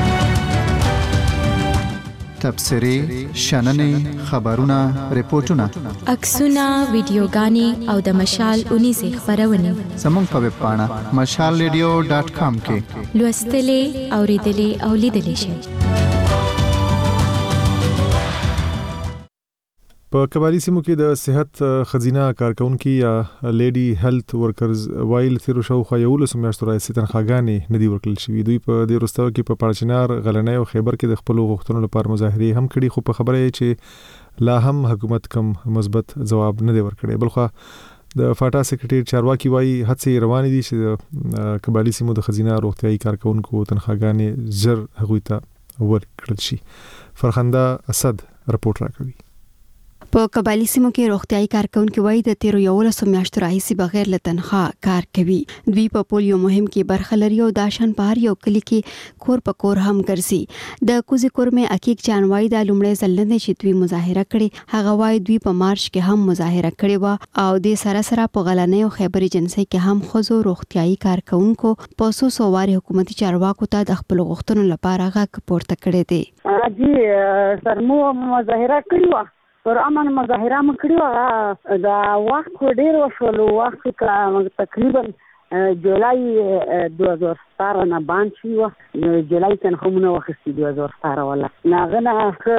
تبصرې، شننې، خبرونه، ریپورتونه، عکسونه، ویډیوګانې او د مشال اونیزې خبرونه زموږ په ویب پاڼه mashalradio.com کې لوستلې، اوریدلې او لیدلې شئ. په قبایلی سیمو کې د صحت خزینه کارکونکو یا لیډي هیلث ورکرز وایل تیر شو خو یو لسم میاشتو راځي تنخواګانې ندي ورکړل شوې. دوی په دې وروسته کې په پړچنار غلنۍ او خیبر کې د خپل غوښتنو لپاره مظاهره هم کړي خو په خبره چې لا هم حکومت کم مثبت جواب نه دی ورکړي. بلخو د فاټا سیکریټری چارواکي وایي هڅې روانې دي چې قبایلی سیمو د خزینه روغتيایي کارکونکو تنخواګانې زر هغوی ته ورکړل شي. فرخنده اسد رپورټ راکوي. په قبایلی سیمو کې روغتيایي کارکونکو وایي د 13 میاشتو راهیسې بغیر له تنخوا کار کوي. دوی په پولیو مهم کې برخه لري او د شان بهر یو کلی کې کور په کور هم ګرځي. د کوزي کورمه حقیق جانوای د لومړی ځل نه چې دوی مظاهره کړي. هغه وایي دوی په مارچ کې هم مظاهره کړې و او د سره په غلنۍ او خیبر ایجنسی کې هم خزو روغتيایي کارکونکو په سوسو واري حکومتي چارواکو ته د خپل غوښتنو لپاره غږ پورته کړی دی. اجي سرمو مظاهره کړې و پر امن مظاهره مکړی دا وخت ډیر وشول. وخت تقریبا جولای 2017 نه باندې شو. جولای څخه همونه وخت 2017 ولا ناغنه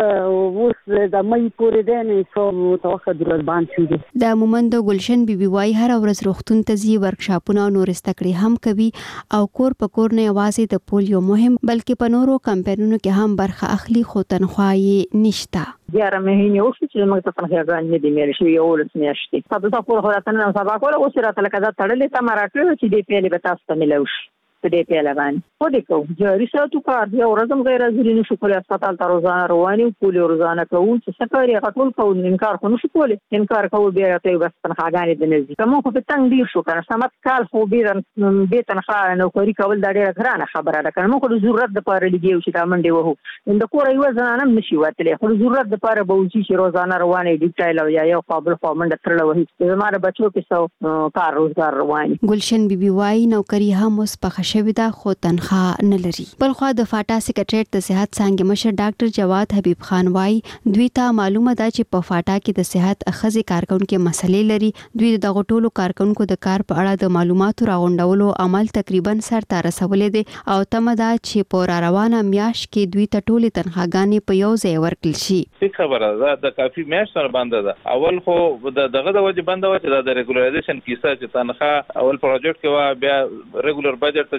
اوس د مې پورې دی نه څو توخه د باندې شو. د مومند ګلشن بیبي وای هر ورځ روغتون ته ځي، ورکشاپونه او نور استکړې هم کوي او کور په کور نه یوازې د پولیو مهم بلکې په نورو کمپاینونو کې هم برخه اخلي خو تنخواه یې نشته. یاره مې نه اوس چې موږ ته څنګه غواړي دې مې شي یو ولس میاشتې تاسو ته په خورا تنه سبا کوله اوس راته لکه دا تړلې ته مراټو چې دې پیلې به تاسو ته ملوش په دې پیاله باندې خو دې کو جاري ساتو کار دی او ورځم غیر حاضرین شو کولای هسپتال ته روزانه رواني پولیو روزانه کوو چې سفر یې غټول کوو انکار خو نشو کولای انکار کوو بیا ته بس تنخواګانې د نزدې کوم خو په تنګ ډیر شو کنه سمات کال خو به تنخواه نوکری کول دا ډیره ګرانه خبره ده کنه موږ د ضرورت لپاره لګیو چې دا منډي وو د کور یو ځنانه نشي وتلې خو ضرورت لپاره به وځي چې روزانه رواني ډیټایل او یا یو قابل خو منډه ترلو وي زماره بچو کې سو کار روزګار رواني. ګلشن بیبي وای نوکری هم اوس په خښوي ده خو تنخواه نه لري. بل خو د فاټا سیکریټریټ د صحت څنګه مشر ډاکټر جواد حبیب خان وای دوی ته معلومه ده چې په فاټا کې د صحت اخذ کارکونکو مسلې لري. دوی د غټولو کارکونکو د کار په اړه د معلوماتو راغونډولو عمل تقریبا سرته رسولې دي او تمه ده چې په روانه میاش کې دوی ته ټولې تنخواګانې په یو ځای ورکړل شي. څه خبره ده د کافي میاش سره باندې ده اول خو دغه د وجه باندې و چې د ریګولرایزیشن کیسه چې تنخواه اول پروجیکټ کې وا بیا ریګولر بجټ ته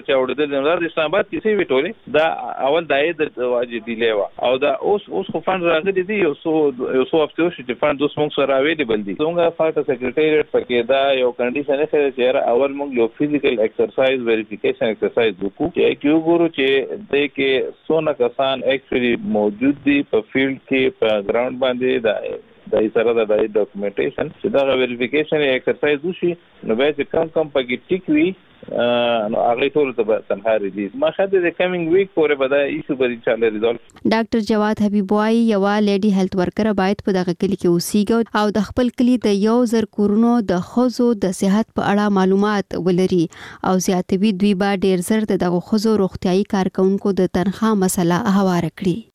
چې اورېدل د اسلام آباد کیسې وټولې دا اول د واجب دی لیوا او دا اوس خو فند راغلي دي یو څو هفته شو چې فند اوس موږ سره اویلیبل دي څنګه فاټ سیکریټریټ پکې دا یو کنډیشن چې اول موږ یو فزیکل ایکسرسایز ویریفیکیشن ایکسرسایز وکړو چې کیو ګورو چې د کې څونه کسان اکچولی موجود دي په فیلډ کې په ګراوند باندې د سره د ډاکومېنټیشن چې دا ویریفیکیشن ایکسرسایز وشي نو به چې کم پکې ټیک وي نو هغه ټول ته تنها ریلیز ما خاطر د کمینګ ویک پورې به دا ایشو به ان شاء الله ریزولف. ډاکټر جواد حبیب وايي یو لیډي هیلث ورکر باید په دغه کلی کې اوسېږي او د خپل کلی د 1000 کورونو د خزو د صحت په اړه معلومات ولري او زیاتوي دوی به ډیر زر دغه خزو روغتيایي کارکونکو د تنخواه مسله هوار کړي.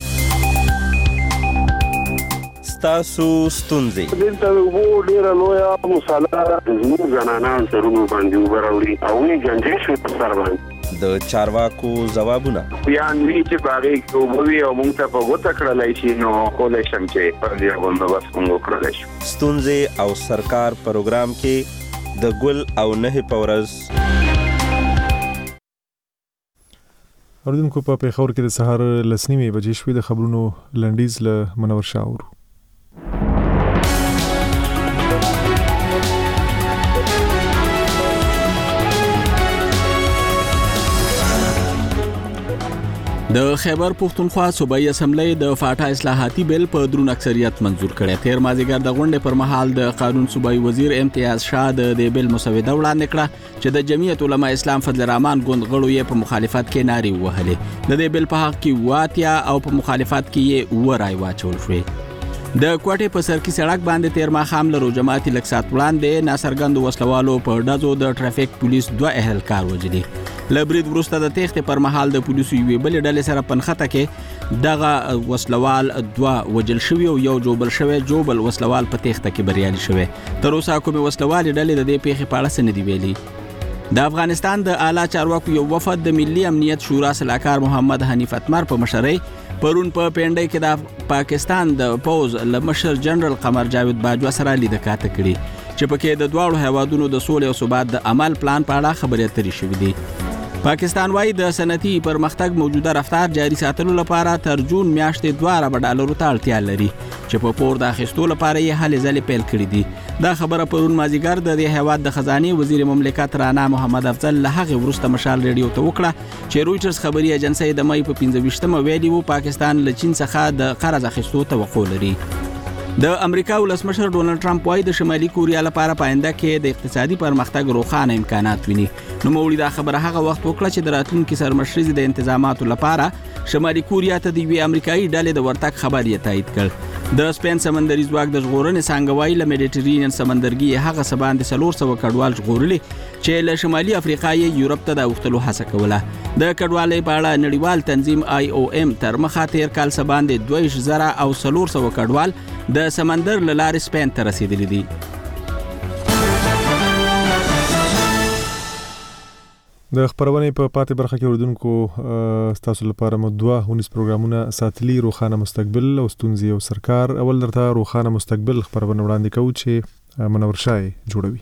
تاسو ستونزې دلته وو ډیره لویه مصالحه زموږ زنانان سرونو باندې وبراوري او نه جنجې شو په سر باندې د چارواکو ځوابونه یا نوی چې باغې کوبوي او موږ ته په غوته کړلای شي نو کولای شم چې پر دې باندې بس موږ کړلای شو. ستونزې او سرکار پروګرام کې د ګل او نه پورز اوردونکو په پیښور کې د سهار لسنیمه بجې شوې د خبرونو لنډیز له منور شاور. د خیبر پښتونخوا صوبایي اسمبلی د فاټا اصلاحاتي بیل په درون اکثریت منزور کړی. تیر مازیګر د غونډې پر مهال د قانون صوبایي وزیر امتیاز شاه د دې بیل مسوده وړاندې کړه چې د جمعیت علما اسلام فضل الرحمن ګوند غړو یې په مخالفت کې ناري وهلې. د دې بیل په حق کې واتیا او په مخالفت کې یې ورای واچول شوې. د کوټې په سر کې سړک باندې تیر ماښام له جماعتي لکسات وړاندې ناڅرګندو وسلوالو په ډزو د ټرافیک پولیس 2 اهلکار وژلي. لبرید وروسته د تېښتې پر مهال د پولیسو یوې بلې ډلې سره پنخته کې دغه وسلوال 2 وژل شوي او یو جوبل شوی جوبل وسلوال په تېښته کې بریالي شوی. تر اوسه کومې وسلوالې ډلې د دې پیښې په اړه څه نه دي ویلي. د افغانستان د اعلی چارواکو یو وفد د ملي امنیت شورا سلاکار محمد حنیف اتمر په مشرۍ پرون په پینډۍ کې د پاکستان د پوز مشر جنرال قمر جاوید باجوا سره لیدکاته کړي چې پکې د دواړو هیوادونو د سولې او ثبات د عمل پلان په اړه خبرې اترې شوې دي. پاکستان وايي د صنعتي پرمختګ موجوده رفتار جاري ساتلو لپاره تر جون میاشتې $2 ته اړتیا لري چې په پور د اخیستو لپاره یې هلې ځلې پیل کړې دي. دا خبره پرون مازیګر د دې هیواد د خزانه وزیر مملکت رانا محمد افضل له هغه وروسته مشال ریډیو ته وکړه چې رويټرز خبري ایجنسی د مې په 25مه ویلي وو پاکستان له چین څخه د قرض اخیستو توقع لري. د امریکا ولسمشر ډونلډ ټرمپ وايي د شمالي کوریا لپاره پاینده کې د اقتصادي پرمختګ روښانه امکانات ویني. نو موړي دا خبره هغه وخت وکړه چې د راتلونکي سرمشري د انتظاماتو لپاره شمالي کوریا ته د یوې امریکایي ډلې د ورتګ خبر یې تایید کړ. د سپین سمندري ځواک د ژغورنې څنګه وايي له میډیټرینین سمندرګي هغه سباند 400 کډوال ژغورلي چې له شمالي افریقا یې یورپ ته د اوختلو هڅه کوله. د کډوالۍ په اړه نړیوال تنظیم IOM تر مخه تیر کال سباند 2000 او 400 کډوال د سمندر له لارې سپین ته رسیدلي دي. د خبرونې په پاتې برخه کې اوردونکو تاسو لپاره مو 2 پروګرامونه ساتلي روخانه مستقبل او ستونزې او سرکار. اول درته روخانه مستقبل خبرونه وړاندې کوو چې منور شای جوړوي.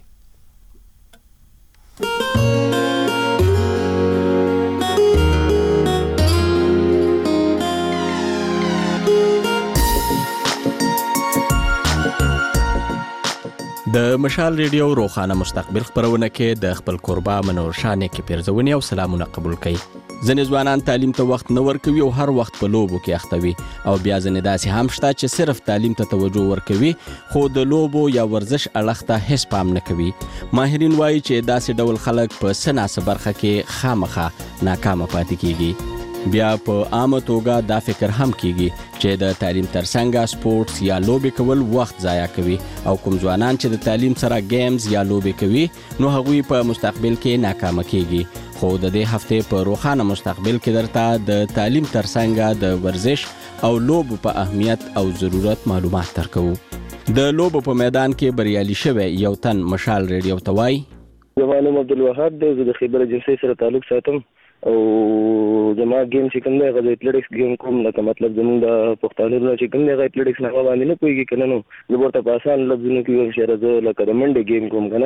د مشال ریډیو روخانه مستقبل خبرونه کې د خپل قربا منور شانه کې پیرزونی او سلامونه قبول کړي. ځنې ځوانان تعلیم ته وخت نه ورکوي او هر وخت په لوبو کې اختوي او بیا ځنې داسې هم شته چې صرف تعلیم ته توجه ورکوي خو د لوبو یا ورزش اړخ ته هیڅ پام نه کوي. ماهرین وایي چې داسې ډول خلک په سناسه برخه کې خامخا ناکامه پاتې کیږي. بیا په عامه توګه دا فکر هم کیږي چې د تعلیم ترڅنګ سپورتس یا لوبي کول وخت ضایع کوي او کوم ځوانان چې د تعلیم سره گیمز یا لوبي کوي نو هغوی په مستقبل کې ناکامه کیږي. خو د دې هفته په روخانه مستقبل کې درته د تعلیم ترڅنګ د ورزش او لوبو په اهمیت او ضرورت معلومات درکو. د لوبو په میدان کې بریالي شوی یو تن مشال ریډیو ته وایي زمانه عبدالوهاب د خیبر جنسي سره تعلق ساتم او زما گیم چې کوم دی هغه د اټلټکس گیم کوم لکه مطلب زموږ د پښتانه چې کوم دی هغه اټلټکس نه باندې نه پوهېږي که نه نو زه ورته په اسان لفظونو کې ویم چې زه لکه د منډې گیم کوم که نه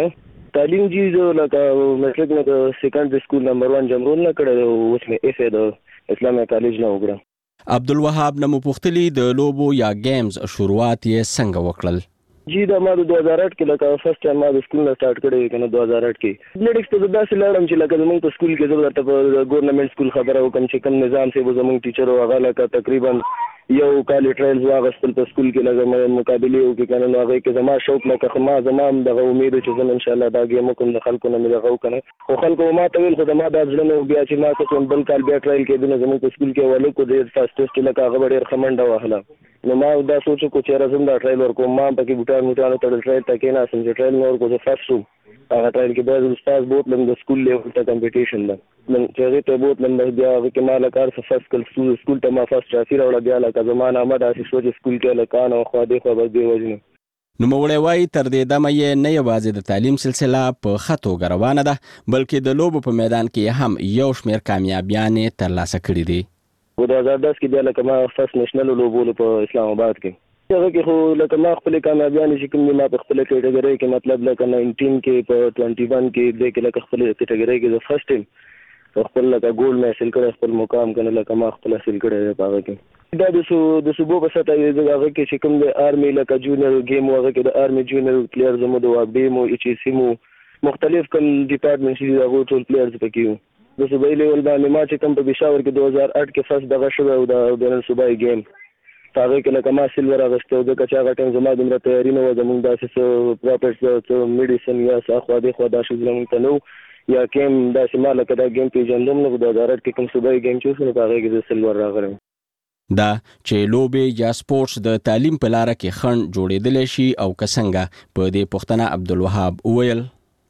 تعلیم جی زه لکه میټریک نه د سیکنډري سکول نمبر 1 جمرون نه کړی اوس مې اف د اسلامي کالج نه وګړم. عبدالوهاب نمو پختلی د لوبو یا گیمز شروعات یې څنګه وکړل؟ جی دا ما د 2008 کې لکه فرست ټایم ما د سکول نه سٹارټ کړی کنه 2008 کې اټلیټکس ته داسې لاړم چې لکه زموږ په سکول کې زه درته ګورنمنت سکول خبره وکم چې کوم نظام سي زموږ ټیچر او هغه لکه تقریبا یو کال ټرایلز واغستل په سکول کې لکه مقابله وکړي کنه نو هغه کې زما شوق لکه ما زمام دغه امید چې زم ان شاء الله دا گیم کوم د خلکو نه مې دغه کنه خو خلکو ما ته ویل خو زما د ځلنو بیا چې ما کوم بل کال بیا ټرایل کې د زموږ په سکول کې ولې کو د فرست ټیسټ لکه هغه ډېر خمنډه واهله نو ما دا سوچ کو چې راځم دا ټرایل ورکوم ما پکې بوټانو تړل ټرایل تکې نه سم چې ټرایل نور کو زه فرست شو هغه ټرایل کې د استاد بوتلم د سکول لیول ته کمپټیشن ده نن چې هغه ته بوتلم بیا کې ما لکار فرست کل سکول ته ما فرست رافي راوړل بیا لکه زمانه ما د سوچ سکول کې لکان او خو دې خو به دی وژنه نو مولوی وای تر دې دمه یې نه یوازې د تعلیم سلسله په خطو روانه ده بلکې د لوبو په میدان کې هم یو شمېر کامیابیانې ترلاسه کړي دي. په 2010 کې بیا لکه ما فرست نېشنل لوبو په اسلام آباد کې هغه کې خو لکه ما خپل کامیابیانې چې کوم ما په خپل کیټګوري کې مطلب لکه 19 کې په 21 کې د کې لکه خپل کیټګوري کې د فرست ټیم خپل لکه ګولډ مې حاصل کړ خپل مقام کنه لکه ما خپل حاصل کړی په هغه کې دا د صوبو په سطح کې هغه کې چې کوم د آرمي لکه جونیئر گیم هغه کې د آرمي جونیئر پلیئر زموږ د وابډي مو ایچ ای سی مو مختلف کوم ډپارټمنټ چې هغه ټول پلیئرز پکې وو د صوبایي لیول باندې ما چې کوم په پېښور کې 2008 کې فرست دغه شو او د بین الصوبایي گیم هغه کې لکه ما سیلور اغسته د کچا غټن زما د مرته تیاری نه و زموږ داسې پراپرټس میډیسن یا خو دې خو دا شو زموږ ته نو یا کیم دا سیمه لکه دا گیم پیژندم نو د 2008 کې کوم صوبایي گیم چې وسو هغه کې د سیلور راغلم. دا چې لوبې یا سپورتس د تعلیم په لار کې خنډ جوړېدل شي او کسنګه په دې پوښتنه عبدالوهاب وویل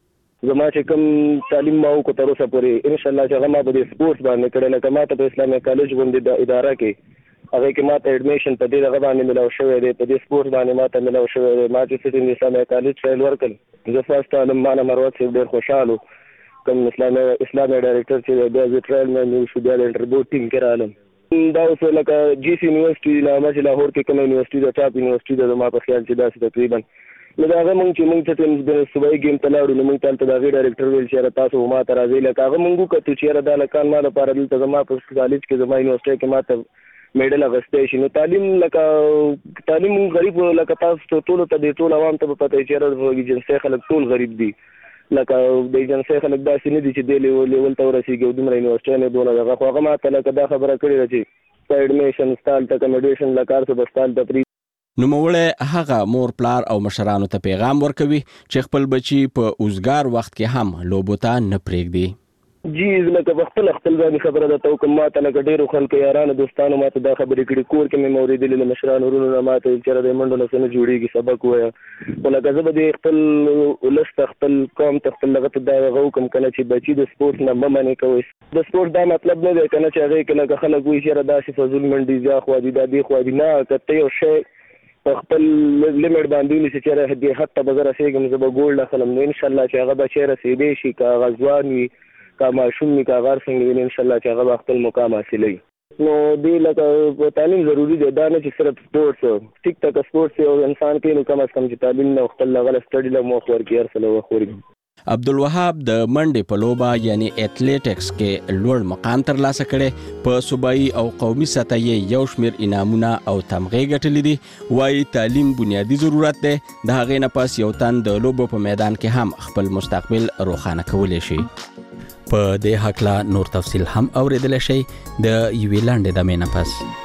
زما چې کوم تعلیم ما وکړ تر اوسه پورې ان شاء الله چې هغه ما په سپورتس باندې کړل لکه ما ته په اسلامي کالج باندې د اداره کې هغه کې ما ته اډمیشن په دې هغه باندې ملاو شوی دی په دې سپورتس باندې ما ته ملاو شوی دی ما چې سټین اسلامي کالج ټرایل ورکړ زه فرست عالم ما مروت سیف ډېر خوشاله کوم اسلامي ډایریکټر چې د ټرایل مې شو د انټربو ټیم کې رالم دا اوس لکه جی سی یونیورسيټي نامه لاهور کې کوم یونیورسيټي د ټاپ یونیورسيټي د ما په خیال چې داسې تقریبا نو دا هغه مونږ چې مونږ ته د صوبایي گیم ته لاړو نو مونږ ته د ډایریکټر ویل چې تاسو ما ته راځي لکه هغه مونږ کتو چې دا لکان ما لپاره دلته زما په کالج کې زما یونیورسيټي کې ما ته میډل اغستې شي نو تعلیم غریب لکه تاسو ټول ته د ټول عوام ته پته چې جنسي خلک ټول غریب دي لکه د جنسي خلک داسې نه دي چې د لیول ته ورسیږي دومره یونیورسيټي نه دونه دغه خو هغه ما ته لکه دا خبره کړې ده چې اډمیشن ستال ته کمډیشن لکار څه بستال ته نوموړی هغه مور پلار او مشرانو ته پیغام ورکوي چې خپل بچي په اوزګار وخت کې هم لوبو ته نه پرېږدي. جی لکه خپل ځاني خبره ده ته کوم ما ته لکه ډېرو خلکو یارانو دوستانو ما ته دا خبرې کړې کور کې مې اورېدلې له مشرانو ورونو نه ما ته چې د منډو نه څه جوړېږي سبق ووایه خو لکه زه به د خپل ولس ته خپل قوم ته خپل دغه ته دا هغه وکړم که نه چې بچي د سپورټ نه مه منې کوئ د سپورټ دا مطلب نه دی که نه چې هغې کې لکه خلک وایي چې داسې فضول منډي زیا خوا دي دا دې خوا دي نه که ته یو شی په خپل لیمټ باندې ونیسي چې دې حد ته به زه رسېږم زه به ګولډ اخلم نو انشاءالله چې هغه به چې رسېدی شي که هغه ځوان وي که ماشوم وي که هغه هر څنګه وي انشاءالله چې هغه به خپل مقام حاصلوي نو دې لکه تعلیم ضروري دی دا نه چې صرف سپورټس ټیک ټاک سپورټس یو انسان کوي نو کم از کم چې تعلیم نه خپل هغه سټډي له موخ ورکړي هر څه له وخت ورکړي. عبدالوهاب د منډې په لوبه یعنی اټلیټکس کې لوړ مقام ترلاسه کړي په صوبایي او قومي سطح یې یو شمېر انعامونه او تمغې ګټلې دي وایي تعلیم بنیادي ضرورت دی د هغې نه پس یو تن د لوبو په میدان کې هم خپل مستقبل روښانه کولی شي. په دې هکله نور تفصیل هم اورېدلی شئ د یوې لنډې دمې نه پس.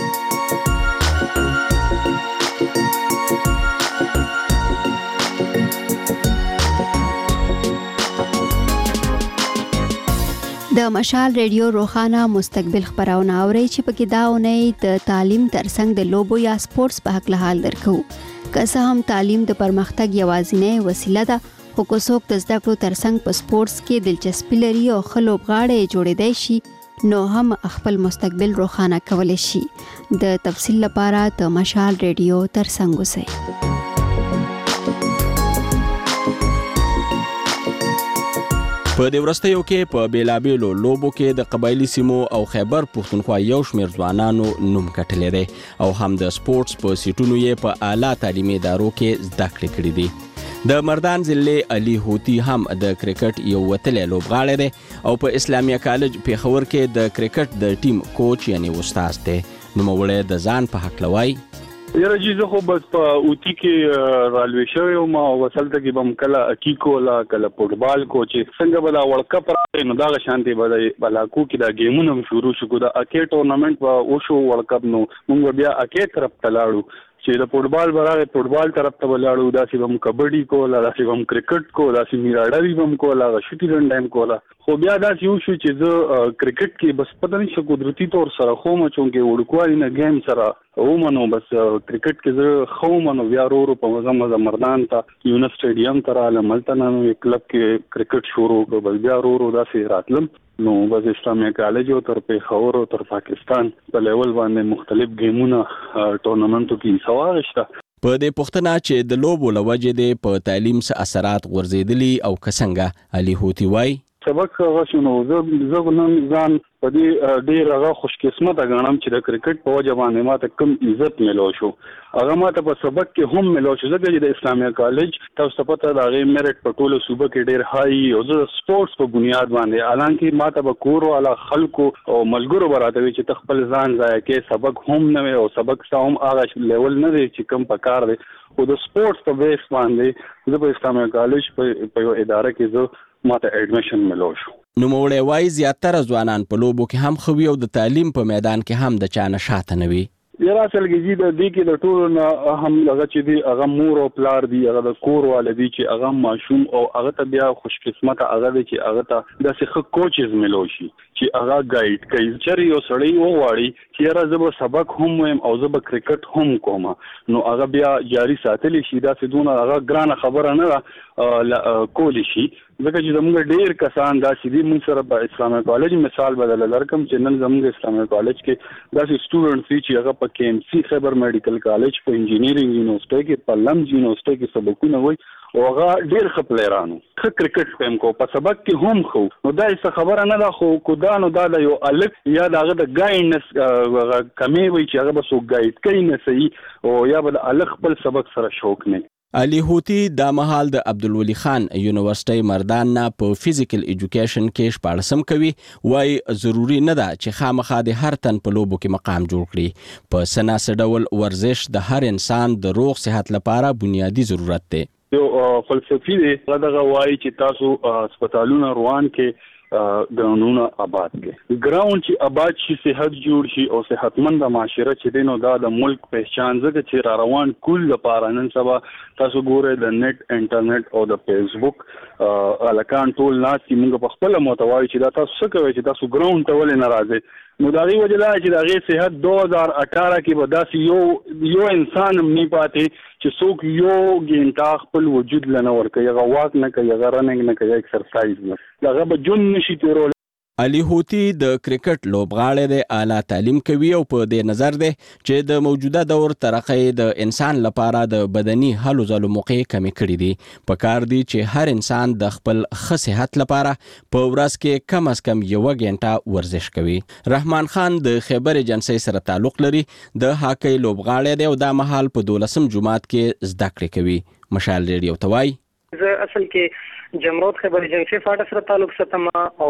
د مشال ریډیو روخانه مستقبل خبرونه اوري چې پکې دا اونۍ د تعلیم ترڅنګ د لوبو یا سپورتس په حق له حال درکو. که څه هم تعلیم د پرمختګ یوازینۍ وسیله ده خو که څوک د زده کړو ترڅنګ په سپورتس کې دلچسپي لري او ښه لوبغاړی جوړېدی شي نو هم خپل مستقبل روخانه کولی شي. د تفصیل لپاره د مشال ریډیو ترڅنګ اوسئ. په دې ورستیو کې په بیلابیلو لوبو کې د قبایلی سیمو او خیبر پښتونخوا یو شمېر ځوانانو نوم ګټلی دی او هم د سپورټس په سیټونو یې په اعلی تعلیمي ادارو کې زده کړې کړې دي. د مردان ضلع علي هوتی هم د کرکټ یو وتلی لوبغاړی دی او په اسلامیه کالج پیښور کې د کرکټ د ټیم کوچ یعنی استاد دی. نوموړی د ځان په هکله وایي: یاره جی زه خو بس په اوتی کې رالوی شوی وم او وسلته کې به م کله اکی کوله کله فوټبال کو چې څنګه به دا ورلډ کپ راغی نو دغه شانتې به بلاکو کې دا ګیمونه هم شروع شو. د اکی ټورنمنټ به وشو ورلډ کپ نو موږ بیا اکی طرف ته لاړو چې د فوټبال براغه فوټبال طرف ته ولاړو. داسې به م کبډي کوله داسې به م کرکټ کو داسې میراډري به م کوله شوټي رنډایم کوله. خو بیا داسې یو شو چې زه کرکټ کې بس پته نشته قدرتي طور سره خو ما چونکې وړوکوالي نه گیم سره ومنو بس کرکټ کې زه خو منو بیا ورو په مزه مردان ته یونس سټیډیم ته رالم هلته نن کلب کې کرکټ شروع کړ. بس بیا ورو داسې راتلم نو بس اسلامیه کالج او تر پیښور او تر پاکستان په لیول باندې مختلف گیمونه ټورنمنټو کې حصہ واخیسته. په دې پوښتنه چې د لوبو له وجې د په تعلیم څه اثرات غورځېدلي او که څنګه علي هوتی وایي: سبق هغه شنو زه نن ځان په دې ډېر هغه خوش قسمته ګڼم چې د کرکټ په وجه باندې ماته کم عزت ملو شو. هغه ماته په سبق کې هم ملو شو ځکه چې د اسلامیه کالج تاسو ته پته د هغې میرټ په ټوله صوبه کې ډېر هاي او زه د سپورټس په بنیاد باندې حالانکې ماته به کور والا خلکو او ملګرو به راته وي چې ته خپل ځان ضایع کې سبق هم نه وي او سبق ستا هم هغه لیول نه دی چې کم په کار دی. خو د سپورټس په بیس باندې زه په اسلامیه کالج په یو اداره کې زه ماته اډمیشن ملو شو. نوموړی وایي زیاتره ځوانان په لوبو کې هم ښه وي او د تعلیم په میدان کې هم د چا نه شاته نه وي. یاره اصل کې جی د دې کې د ټولو نه هم هغه چې دی هغه مور او پلار دی هغه د کور والدي چې هغه ماشوم او هغه ته بیا خوش قسمته هغه دی چې هغه ته داسې ښه کوچز ملو شي چې هغه ګایډ کوي. چېرې یو سړی وغواړي چې یاره زه به سبق هم وایم او زه به کرکټ هم کوم نو هغه بیا جاري ساتلی شي. داسې دونه هغه ګرانه خبره نه ده کولی شي ځکه چې زموږ ډېر کسان داسې دي. موږ سره په اسلامیه کالج مثال بدل لرکم چې نن زموږ اسلامیه کالج کې داسې سټوډنټس دي چې هغه په کې ام سی خیبر میډیکل کالج په انجینیرینګ یونیورسيټي کې په لمز یونیورسيټي کې سبقونه وایي او هغه ډېر ښه پلیرانو ښه کرکټ پیم کو په سبق کې هم خو نو دا څه خبره نه ده. خو کو دا نو دا د یو الګ یا د هغه د ګایډنس کمی وي چې هغه به څوک ګایډ کوي نه صحیح او یا به د الګ خپل سبق سره شوق نه. علي هوتی دا مهال د عبدالولي خان یونیورسيټي مردان نه په فزیکل ایجوکیشن کې 14 کوي. وای ضروری نه ده چې خامخا د هر تن په لوبو کې مقام جوړ کړي. په سناسه ډول ورزش د هر انسان د روغ صحت لپاره بنیادی ضرورت دی. یو فلسفي دی دغه وایي چې تاسو هسپتالونه روان کې ګراوندونه آباد کې ګراوند چې آباد شي صحت جوړ شي او صحتمند معاشره چې دینو دا د ملک پہچان ځکه چې را روان کول لپاره نن سبا تاسو ګورئ د نت انټرنیټ او د فیسبوک الکان ټول ناس چې موږ په خپل متوای چې دا تاسو څه کوي چې تاسو ګراوند ته ولې ناراضه نو دا غي وجه دا چې دا غي صحت 2018 کې به داسې یو انسان نه پاتې چې څوک یو ګینټا خپل وجود لنه ورکه یغه واک نه کوي یغه رننګ نه کوي ایکسرسایز نه دغه به جون نشي تیرول. علي هوتی د کرکټ لوبغاړی دی اعلی تعلیم کوي او په دې نظر دی چې د موجوده دور ترقې د انسان لپاره د بدني هلو ځلو موقع کمی کړي دي. په کار دی چې هر انسان د خپل ښه صحت لپاره په ورځ کې کم از کم یو غنټه ورزش کوي. رحمان خان د خیبر ایجنسی سره تعلق لري. د هاکی لوبغاړی دی او د مهال په 12 جمعات کې زده کړې کوي. مشال ریډیو توای زه اصل کې جمرود خیبر ایجنسی فاټ سره تعلق ساتم او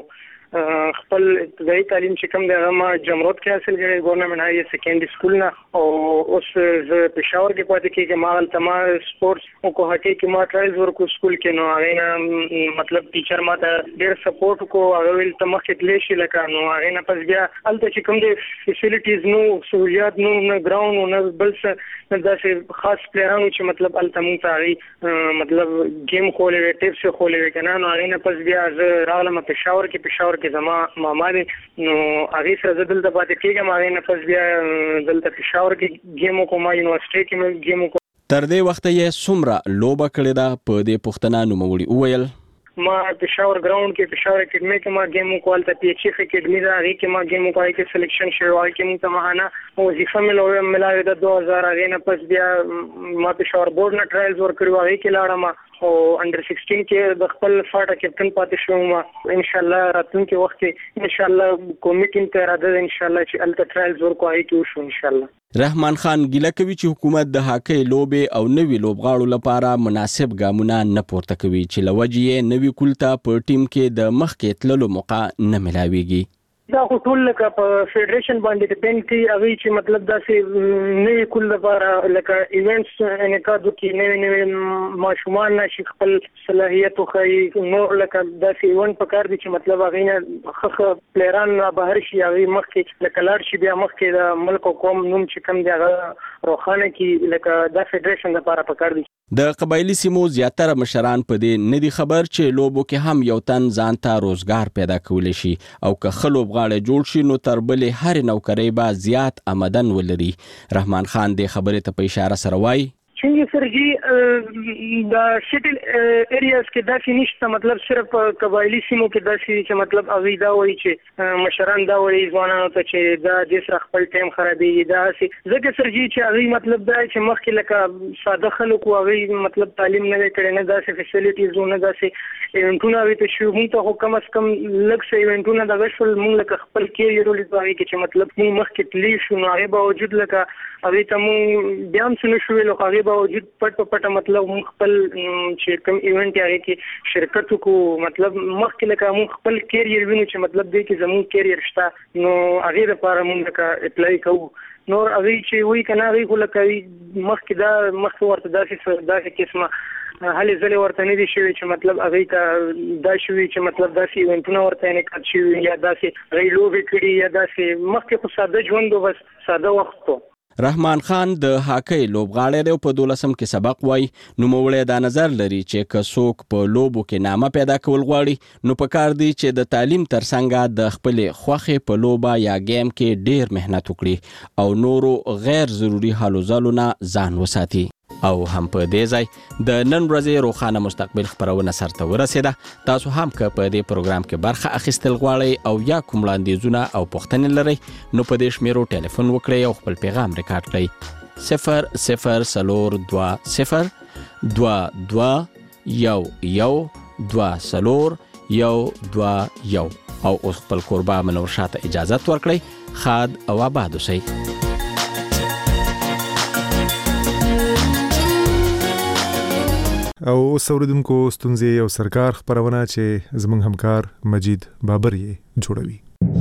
خپل ابتدایي تعلیم چې کوم دی هغه ما جمرود کې حاصل کړی ګورنمنت هاي سیکنډري سکول نه او اوس زه پېښور کې پاتې کېږم. ما هلته ما سپورټس او کو هاکی کې ما ټرایلز ورکو سکول کې نو هغې مطلب ټیچر ما ته ډېر سپورټ وکړو. هغه ویل ته مخکې تللی شي لکه نو هغې نه پس بیا هلته چې کوم دی فیسیلیټیز نو سهولیات نو نه ګراوند نه بل څه داسې خاص پلیرانو چې مطلب هلته مونږ ته هغې مطلب گیم خولی وی ټیپس یې خولی وی که نه نو هغې نه پس بیا زه راغلم پېښور کې زما ماما دی نو هغې سره زه دلته پاتې کېږم. هغې نه پس بیا دلته پېښور کې ګیم وکړو ما یونیورسټۍ کې مې ګیم وکړو. تر دې وخته یې څومره لوبه کړې ده په دې پوښتنه نوموړي وویل ما پېښور ګراوند کې پېښور اکیډمي کې ما ګیم وکړو. هلته پی ایچ ایف اکیډمي ده هغې کې ما ګیم وکړو. هغې کې سلیکشن شوی و. هغې کې مونږ ته ماهانه وظیفه ملاوې ده 2000. هغې نه پس بیا ما پېښور بورډ نه ټرایلز ورکړي وو. هغې کې لاړم او انډر 16 کې د خپل فاټا کپټن پاتې شوم. ان شاء الله راتلونکي وخت کې ان شاء الله کمیټې ته راځي ان شاء الله چې الته ټرایلز ورکو هي کې وشو ان شاء الله. رحمان خان ګیله کوي چې حکومت د هاکی لوبې او نوي لوبغاړو لپاره مناسب ګامونه نه پورته کوي چې لوجې نوي کولتا په ټیم کې د مخکې تللو موقع نه ملاويږي. دا ټول لکه په فدریشن باندې ډیپند کوي هغه چې مطلب دا چې نه کول لپاره لکه ایونټس انعقاد کوي نه ماشومان نشي خپل صلاحیت خو نور لکه دا چې ایونټ په کار دي چې مطلب هغه نه خخ پلیران بهر شي هغه مخکې لکه لار شي بیا مخکې د ملک او قوم نوم چې کوم دی هغه روخانه کی لکه دا فدریشن لپاره په کار دي. د قبایلی سیمو زیاتره مشران په دې ندي خبر چې لوبو کې هم یو تن ځان ته روزګار پیدا کولی شي او که خلوب غاړه جوړ شي نو تر بلې هر نوکرۍ به زیات آمدن ولري. رحمان خان دې خبرې ته په اشاره سره وایي څنګه سرجی دا شټل ایریاز کې دا نشته مطلب صرف قبایلی سیمو کې دا چې مطلب اوی دا وایي چې مشران دا وایي ځوانانو ته چې دا د سر خپل ټیم خرابېږي دا سي ځکه سرجی چې اوی مطلب دا چې مخکې لکه ساده خلک اوی مطلب تعلیم نه کړي نه دا سي فیسیلیټیز نه دا سي ایونټونه اوی ته شو مونږ ته کم از کم لږ سي ایونټونه دا غشل مونږ لکه خپل کیریئر ولې وايي چې مطلب مونږ مخکې تلی شو نو هغه باوجود لکه اوی ته مونږ بیا هم څه نشو ویلو هغه باوجود پټ مطلب مونږ خپل چې کوم ایونت یې کې شرکت کو مطلب مخکې لکه مونږ خپل کیریئر وینو چې مطلب دې کې زموږ کیریئر شته نو هغه لپاره مونږ لکه اپلای کوو. نور هغه چې وی کنه هغه خو لکه مخکې دا مخکې ورته داسې قسمه هلې ځلې ورته نه دي شوي چې مطلب هغه ته دا شوي چې مطلب داسې ایونټونه ورته انعقاد شوي یا داسې هغه لوبې کړي یا داسې مخکې خو ساده ژوند و بس ساده وخت و. رحمان خان د هاکی لوبغاړی دی په 12 کې سبق وای نو موړی دا نظر لري چې که څوک په لوبو کې نامه پیدا کول غواړي نو پکار دی چې د تعلیم ترڅنګ د خپل خوخه په لوبا یا گیم کې ډیر مهنت وکړي او نورو غیر ضروری حالو ځلونه ځان وساتي. او هم په دې ځای د نن ورځې روخانه مستقبل خبرونه سرته ورسیده. تاسو هم که په دې پروګرام کې برخه اخیستل غواړئ او یا کوم وړاندیزونه او پوښتنې لرئ نو په دې شمیرو ټلیفون وکړئ او خپل پیغام ریکارډ کړئ 002022 او اوس خپل کوربه منور شاته اجازه ورکړئ. خاد او آباد اوسئ. او اوریدونکو ستونزې او سرکار خبرونه چې زموږ همکار مجید بابر یې جوړوي.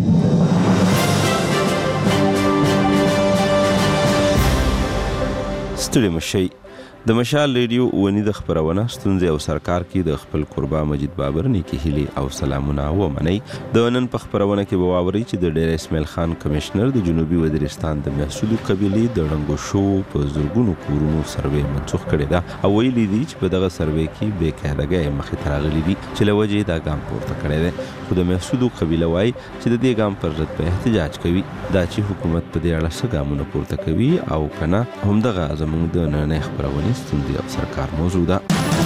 ستړي مشي د مشال ریډیو ونی د خبرونه ستونزې او سرکار کې د خپل قربا مجید بابر نیکی هلي او سلامونه و منی. د نن په خبرونه کې بواوري چې د ډیر اسماعیل خان کمشنر د جنوبي وزیرستان د محسودو قبيلې د رنګو شو په زورګونو کورونو سروې منسوخ کړي دا او ویلي دي چې په دغه سروې کې بې قاعدګۍ مخې ته راغلي دي چې لوجې دا ګام پورته کړي دي. خو د محسودو قبيله وايي چې د دې ګام پر ضد په احتجاج کوي دا چې حکومت په دې اړه څه ګامونه پورته کوي او کنه همدغه زموږ د نن خبرونه ستونزې او سرکار موضوع ده.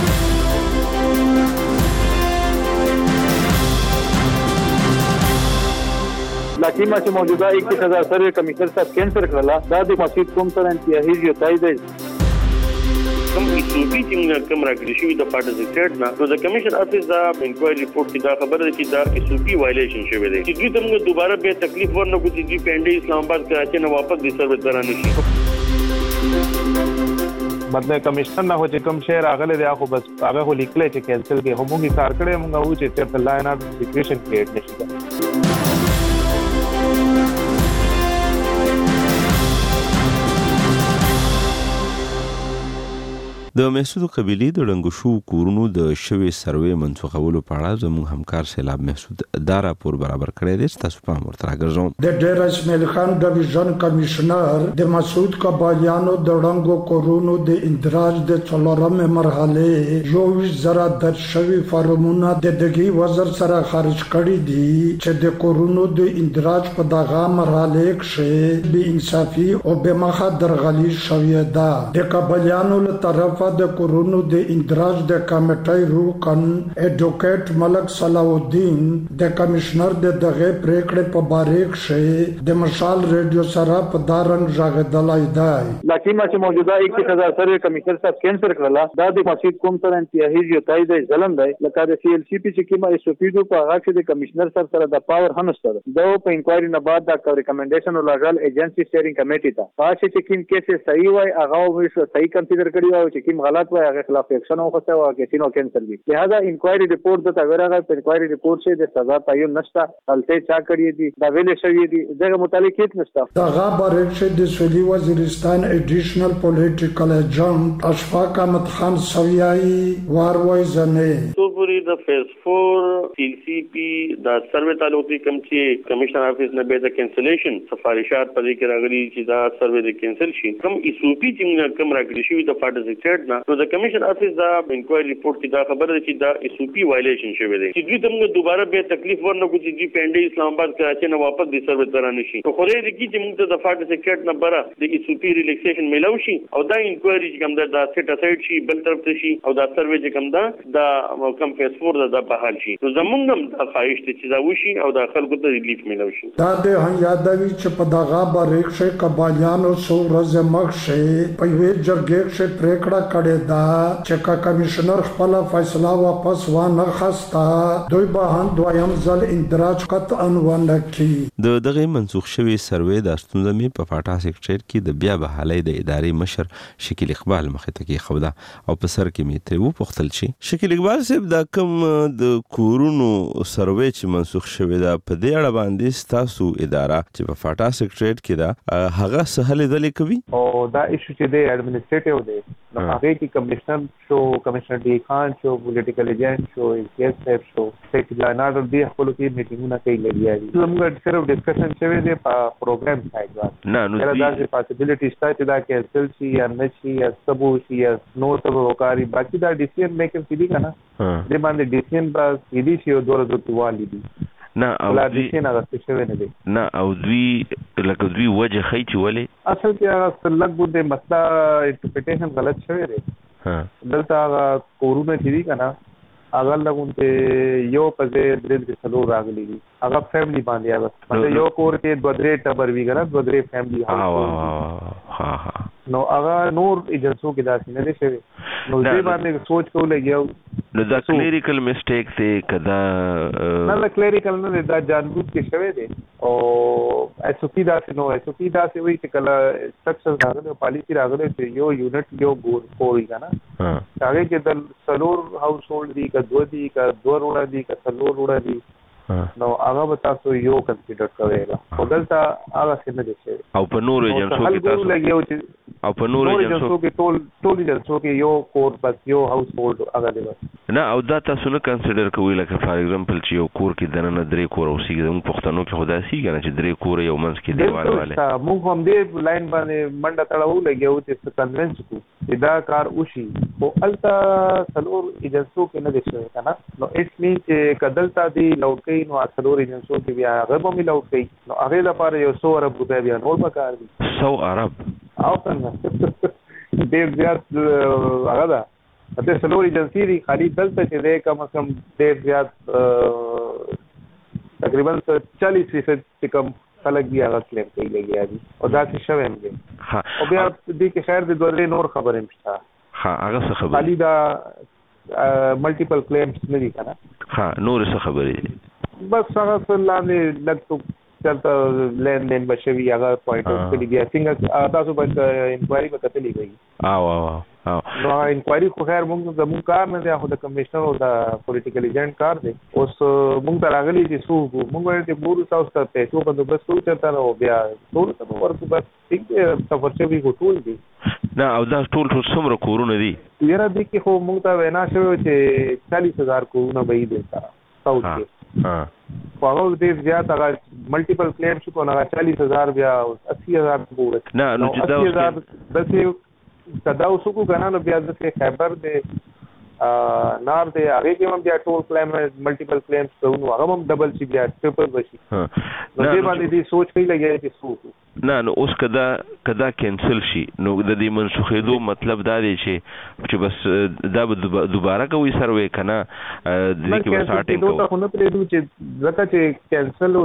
لاکیما چې موجوده 21000 سره کمیشنر صاحب کینسل کړل دا د مسجد کوم سره انتهایی جوړای دی کوم ایسوبي چې کوم راګری شوی د پارټیسپیټ نه نو د کمیشن افیس دا انکوایری ریپورت کې دا خبره ده چې دا ایسوبي وایلیشن شوی دی چې دوی ته دوباره به تکلیف ورنکو چې دوی پنده اسلام آباد کراچي نه واپس دي سروس درانه شي. مطلب کمشنر نه هو چې کوم شهر اغله دی خو بس هغه خو لیکل چې کینسل کې همغه کار کړي موږ او چې په لاین اپ سیچویشن کریټ نشي. د محسودو قبيلې د رنګو شو کورونو د شوي سروې منسوخولو په اړه زموږ همکار سیلاب محسود دا راپور برابر کړی دی. تاسو په امر تر راګرځوم. د ډیر اسماعیل خان ډیویژن کمشنر د مسعود قبایانو د رنګو کورونو د اندراج د څلورمه مرحله یو زرا د شوي فارمونه د دغي وزر سره خارج کړی دي چې د کورونو د اندراج په دغه مرحله کې به انصافي او به مخه درغلي شوې ده. د قبایانو له طرفه د کورونو د اندراج د کمیټې روکن ایډوکیټ ملک صلاح الدین د کمشنر د دغه پریکړې په باره کې د مشال ریډیو سره په دارنګ ژغدلای دی لکه چې موجوده 21000 سره کمیشنر صاحب کینسل کړل دا د مسجد کوم تر انتهایی جوړای دی ظلم دی لکه د سی ال سی پی چې کیما ایس او پی په هغه کې د کمشنر صاحب سره د پاور هنستر دا په انکوایری نه بعد دا ریکمنډیشن ولغل ایجنسی سټیرینګ کمیټی ته پاشه چې کوم کیسه صحیح وای هغه وې صحیح کنسیډر کړی او چې کوم غلط وای هغه خلاف ایکشن وخته او کیسینو کینسل وی لہذا انکوایری ریپورت ته اگر هغه انکوایری ریپورت شه د سزا تعین نشته غلطي چا کړی دي دا ویل شوی دي دغه متعلق هیڅ نشته دا خبره چې د سویلي وزیرستان ایډیشنل پولیټیکل ایجنټ اشفاق احمد خان سویای واروي زنه پوری د فیز 4 سی سی پی دا سروې تعلقي کم چې کمشنر افیس نه به د کینسلیشن سفارشات پدې کې راغلي چې دا سروې د کینسل شي کوم ایس او پی چې کوم راغلي شوی د پارټ سیکریټ نه نو د کمشنر افیس دا انکوایری ریپورت کې دا خبره ده چې دا ایس او پی وایلیشن شوی دی چې دوی ته دوباره به تکلیف ورنکو چې دوی پنده اسلام آباد کراچي نه واپس د سروې ترانه شي خو خوري دي چې موږ ته د پارټ سیکریټ نه بره د ایس او پی ریلیکسیشن ملو شي او دا انکوایری چې کوم دا سیټ اسایډ شي بل طرف ته شي او دا سروې چې کوم دا کم فیس 4 دا په حال شي نو زمونږ هم د خواهش ته چې دا وشي او د خلکو ته ریلیف ملو شي دا د یادوي چې په دغه باریک شي قبالیانو سو ورځ مخشه په وی جرګې کې پریکړه کړې ده چې کمشنر خپل فیصله واپس وانه خستا دوی به هم دویم ځل اندراج قطعا ونه کړي دغه منسوخ شوی سروې د ستونزې په فاټا سیکریټریټ کې د بیا بحالۍ د ادارې مشر شکیل اقبال مخه ته کې خوده او په سر کې می تر وو پختل شي شکیل اقبال صاحب دا کوم د کورونو سروې چې منسوخ شوی دا په دې اړه باندې تاسو اداره چې په فاټا سیکریټریټ کې دا هغه سهل دلی کوي او دا ایشو چې د ایڈمنسټریټیو دی نو هغه کې کمشنر شو کمشنر ډي خان شو پولیټیکل ایجنټ شو ایس ایف شو سیکریټری ناډر دی خپل کې میټینګونه کوي لګیاري موږ صرف ډسکشن شوی دی په پروګرام سایډ باندې نه نو دا د پاسبিলিټی شته چې دا کینسل شي یا نه شي یا سبو شي یا نو سبو وکاري باقي دا ډیسیژن میکر سړي کنه د باندې ډیسیژن با سړي شي او دوه ورځې والی دي نه او ډیسیژن هغه څه نه دي نه او دوی لکه دوی وجه خی چې ولې اصل کې هغه لږ بده مسله انټرپریټیشن غلط شوی دی دلته هغه کورونه چې دي کنه هغه لګونته یو په دې څلور راغلي دي هغه فیملی باندې هغه مطلب یو کور کې دوه درې ټبر وی کنه دوه درې فیملی ها نو هغه نور ایجنسو کې داسې نه دي شوی نو دې باندې سوچ کولای نو دا کلیریکل میسټیک دی کدا نه دا کلیریکل نه دا جانبوز کې شوی دی او ایس او پی داسې نو ایس او پی داسې وی چې کله سټرکچر راغلی او پالیسی راغلی چې یو یونټ یو ګور کنه هغه کې د سلور هاوس هولډ دی کا دوه دی کا دوه روړه دی کا سلور روړه دی نو هغه به تاسو یو کنسیډر کوئ او دلته هغه څنګه دي او په نور ایجنسو کې تاسو لګیو چې او په نور ایجنسو کې ټول ایجنسو کې یو کور بس یو هاوس هولډ هغه دی نه او دا تاسو نه کنسیډر کوئ لکه فار ایگزامپل چې یو کور کې دنه درې کور اوسېږي موږ پښتنو کې خدای سي کنه چې درې کور یو منځ کې دیوال والے موږ هم دې لاین باندې منډه تړاو لګیو چې کنوینس کو دا کار وشي او التا سلور ایجنسو کې نه دي شوی کنه نو اټ مین چې کدلتا دی لوټ نو اصلور ایجنسو کې بیا غو مې لوټ کړي نو هغه لپاره یو 100 ارب روپیا بیا نور پکار دي 100 ارب او څنګه ډېر زیات هغه دا ته سلور ایجنسی دی خالی دلته چې ده کم از کم ډېر زیات تقریبا 40% کم خلک بیا هغه کلیم کوي لګیا دي او دا څه شوی هم دي او بیا دې کې خیر د دوه نور خبرې مشته ها هغه څه خبرې خالی دا ملټیپل کلیمز نه دي کنه ها نور څه خبرې بس هغه لاندې لږ چلته لین دین بشوي هغه پوینټ کلی بیا څنګه تاسو باندې انکوایری وکړلې وي او نو انکوایری خو خیر موږ زموږ کار نه دی خو د کمشنر او د پولیټیکل ایجنټ کار دی اوس موږ ته راغلي چې څو موږ ورته بورو تاسو ته پیسو بندوبست وکړو نو بیا ټول ته ورته بس ټیک سفر شوی ټول دی نه او دا ټول څومره کورونه دي یاره دې کې خو موږ ته وینا شوی چې 40000 کورونه به یې دي ساوث کې هغه ډېر زیات هغه ملټیپل کلیم شو نو 40000 بیا 80000 پورې نه نو چې دا 80000 دسه کدا اوسو کو غنا نو بیا د خیبر د نار دی هغه کې هم بیا ټول کلیم ملټیپل کلیمز کوو هغه هم ډبل شي بیا ټریپل بشي نو دې باندې دې سوچ کوي لګي چې څه نه نو اوس کدا کینسل شي نو د دې منسوخېدو مطلب دا دی چې بس دا دوباره کوي سروې کنه د دې کې وساټینګ کوو ته نه پرېدو چې ځکه چې کینسل او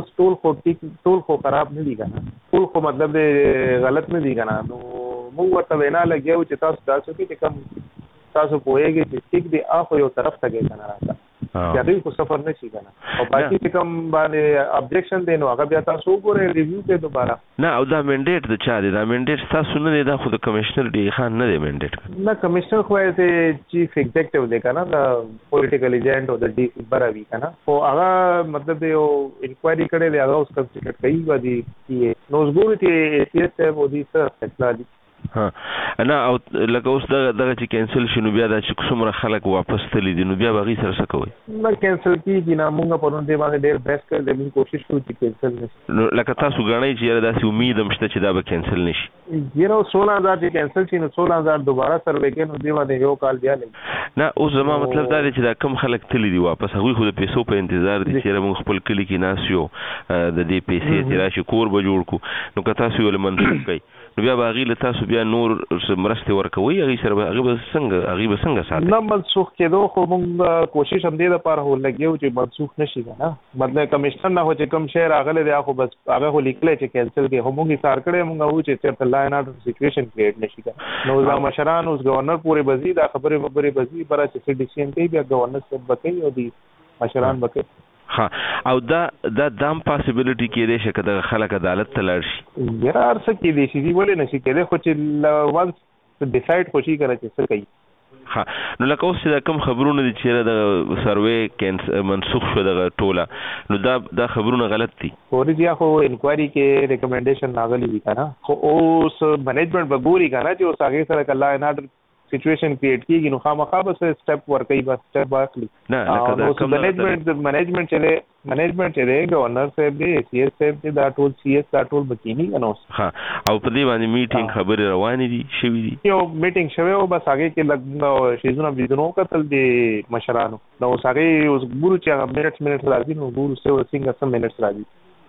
ټول خو خراب نه دي کنه ټول خو مطلب غلط نه دي کنه نو موږ ورته وینا لګیو چې تاسو کې کم تاسو پوهیږئ چې ټیک دی اخو یو طرف ته کې کنه راځه چې هغه کو سفر نشي کنه او باقي چې کوم باندې ابجیکشن دینو هغه بیا تاسو وګورئ ریویو ته دوباره نه او دا منډیټ د چا دی دا منډیټ تاسو نه دی دا خو د کمشنر دی خان نه دی منډیټ نه کمشنر خو یې چیف ایگزیکټیو دی کنه دا پولیټیکل ایجنټ او د ډی سی براوی کنه او هغه مطلب یو انکوایری کړي دی هغه اوس کنسیډر کوي ودی چې نو زګوري چې سی ایس اف او دي سره فیصله دي ها نه او لکه اوس دغه چې کینسل شنو بیا د څومره خلک واپس تللی دي نو بیا باغی سره څه کوي نه کینسل کیږي نه موږ په نن دی باندې ډېر بیسټ کړ دې کوشش کوو چې کینسل نشي نو لکه تاسو غواړئ چې داسې امید هم شته چې دا به کینسل نشي یره 16000 چې کینسل شي نو 16000 دوباره سروې کې نو دی باندې یو کال بیا لګي نه اوس زما مطلب دا دی چې دا کم خلک تللی دي واپس هغه خو د پیسو په انتظار دي چې موږ خپل کلی کې ناسیو د دې پیسې چې راشي کور به جوړ کو نو که تاسو ول منسوخ کړئ نو بیا باغی له تاسو بیا نور مرسته ورکوي هغه سره هغه څنګه ساتي نه منسوخ کېدو خو موږ کوشش هم دې لپاره ولګیو چې منسوخ نشي کنه مطلب کمشنر نه هو چې کم شهر هغه دی خو بس هغه هو لیکل چې کینسل کې هم موږ سار کړې موږ و چې ته لا نه سچويشن کریټ نشي کنه نو دا مشران اوس گورنر پورې بزی دا خبره بزی پر چې ډیسیژن کوي بیا گورنر سره بکې او دي مشران بکې ها او دا دام پاسبিলিټی کې دی چې کله خلک عدالت ته لاړ شي یاره ارڅ کې دی چې ولې نشي کېدای خو چې وانس ډیسایډ خوشي کړي چې څه کوي ها نو لکه اوس دا کوم خبرونه دي چې د سروې منسوخ شو د ټوله نو دا خبرونه غلط دي اورځیا خو انکوایری کې ریکمنډیشن راغلي دي کنه خو اوس منیجمنت وګوري کنه چې اوس هغه سره کله نه سچويشن کریټ کیږي نو خامخا به سټپ ورکړي بس سټپ واخلي نه لکه منیجمنت چې گورنر صاحب دی سی ایس صاحب دی دا ټول سی ایس دا ټول بکینی کنه ها او په دې باندې میټینګ خبرې روانې دي شوې دي یو میټینګ شوی او بس هغه کې لګ شیزونه بيدنو کتل دي مشرانو نو هغه اوس ګورو چې منټ راځي نو ګورو څنګه سم منټ راځي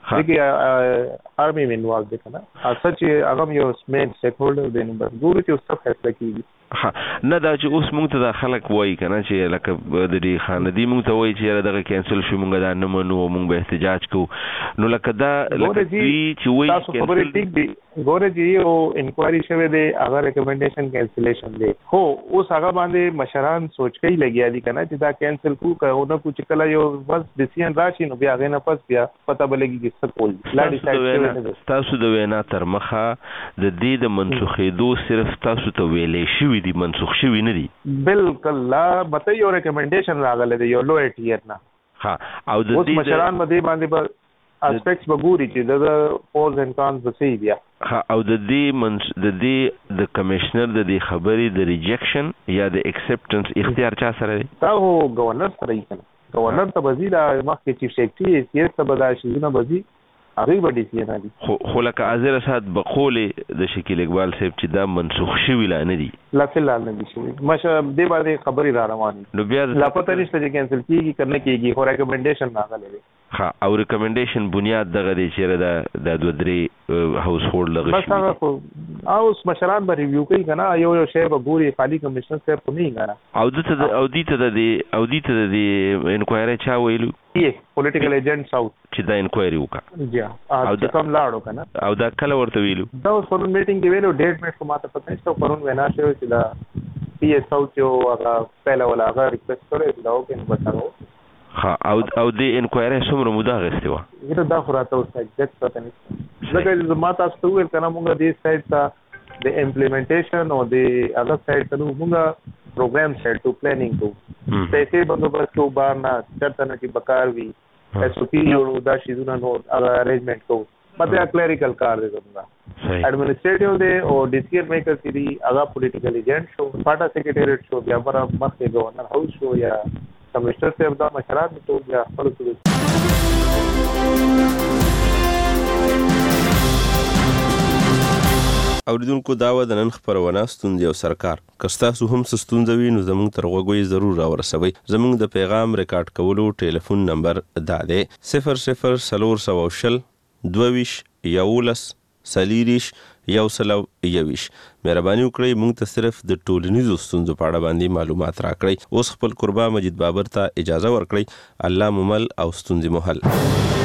دغه ارمي منوال دي کنه اصل چې هغه یو مین سټیک هولډر دی نو بس ګورو چې اوس څه فیصله کیږي ها نه دا چې اوس موږ ته د خلک وایي کنه چې لکه د دې خاندي موږ ته وایي چې دغه کینسل شو موږ دا نه منو موږ به احتجاج کوو نو لکه دا لکه چې وایي تاسو خبرې ټیک دي ګوره چې یو انکوایری شوه دی هغه ریکمنډیشن کینسلیشن دی خو اوس هغه باندې مشران سوچ کوي لګیا دي کنه چې دا کینسل کو نه کو چې کله یو بس ډیسیژن راشي نو بیا غنه پس بیا پته بلګي چې څه کول لا ډیسایډ تاسو د وینا تر مخه د دې د منسوخېدو صرف تاسو ته ویلې شوی دي منسوخ شوی نه دي بالکل لا مته یو ریکمنډیشن راغله دی یو لوئر ټیر نه ها او د دې مشران باندې اسپیکټس بګوري چې د پورز اند کانز بسې بیا ها او د دې د کمشنر د دې خبرې د ریجیکشن یا د اکسپټنس اختیار چا سره دی تا هو گورنر سره یې گورنر ته وزیر مخکې چیف سیکرټری سیاست ته بداشي نه وزیر هغه به دي نه دي خو لکه اعظم اسد بقوله د شکیل اقبال صاحب چې دا منسوخ شوی لا نه دي لا فلال نه دي شوی مشه دې باندې خبري را روانه نو بیا لا پته نشته چې کینسل کیږي کنه کیږي خو ریکمنډیشن راغلی ها او ریکمنډیشن بنیاد دغه دی چې د دوه درې هاوس هولډ لغوي بس هغه خو اوس مشران به ریویو کوي کنه یو شی به ګوري خالی کمشنر صاحب په نه غواړي او دې ته د انکوایری چا ویلو پولیټیکل ایجنټ ساوث چې دا انکوایری وکړه جی او دا کوم لاړو کنه او دا کله ورته ویلو دا اوس پرون میټینګ کې ویلو ډیټ میټ کومه ته پته نشته پرون وینا شوی چې دا پی ایس ساوث یو هغه پهلا ولا هغه ریکوست کړی دا او کې بتاو ها او د انکوایری څومره موده غوښتي و دا خو راته اوس ایگزیکټ پته نشته ځکه ما تاسو ته ویل کنه موږ دې سایت ته د امپلیمنټیشن او د اگر سایت ته موږ پروګرام سیټ ټو پلانینګ کو پیسې بندوبست کو بار نه چرته نه چې بکار وی ایس او پی جوړو دا شیزونه نو ارینجمنٹ کو مته کلریکل کار دی زموږه ایڈمنسٹریټیو دی او ډیسیژن میکر دی هغه پولیټیکل ایجنټ شو پاټا سیکریټریټ شو بیا پر مخکې گورنر هاوس شو یا کمشنر صاحب دا مشران ټول بیا خپل اوریدونکو دا و د نن خبرونه ستونزې او سرکار کستاسو هم ستونزوي نو زموږ تر غوږی ضرور راورسوي. زموږ د پیغام ریکارډ کولو ټلیفون نمبر دا دی 0040 22 11 سلیریش 121. مهرباني وکړئ موږ ته صرف د ټولنیزو ستونزو په اړه باندې معلومات راکړئ. اوس خپل قربا مجید بابر ته اجازه ورکړئ. الله مو مل او ستونزې مو حل.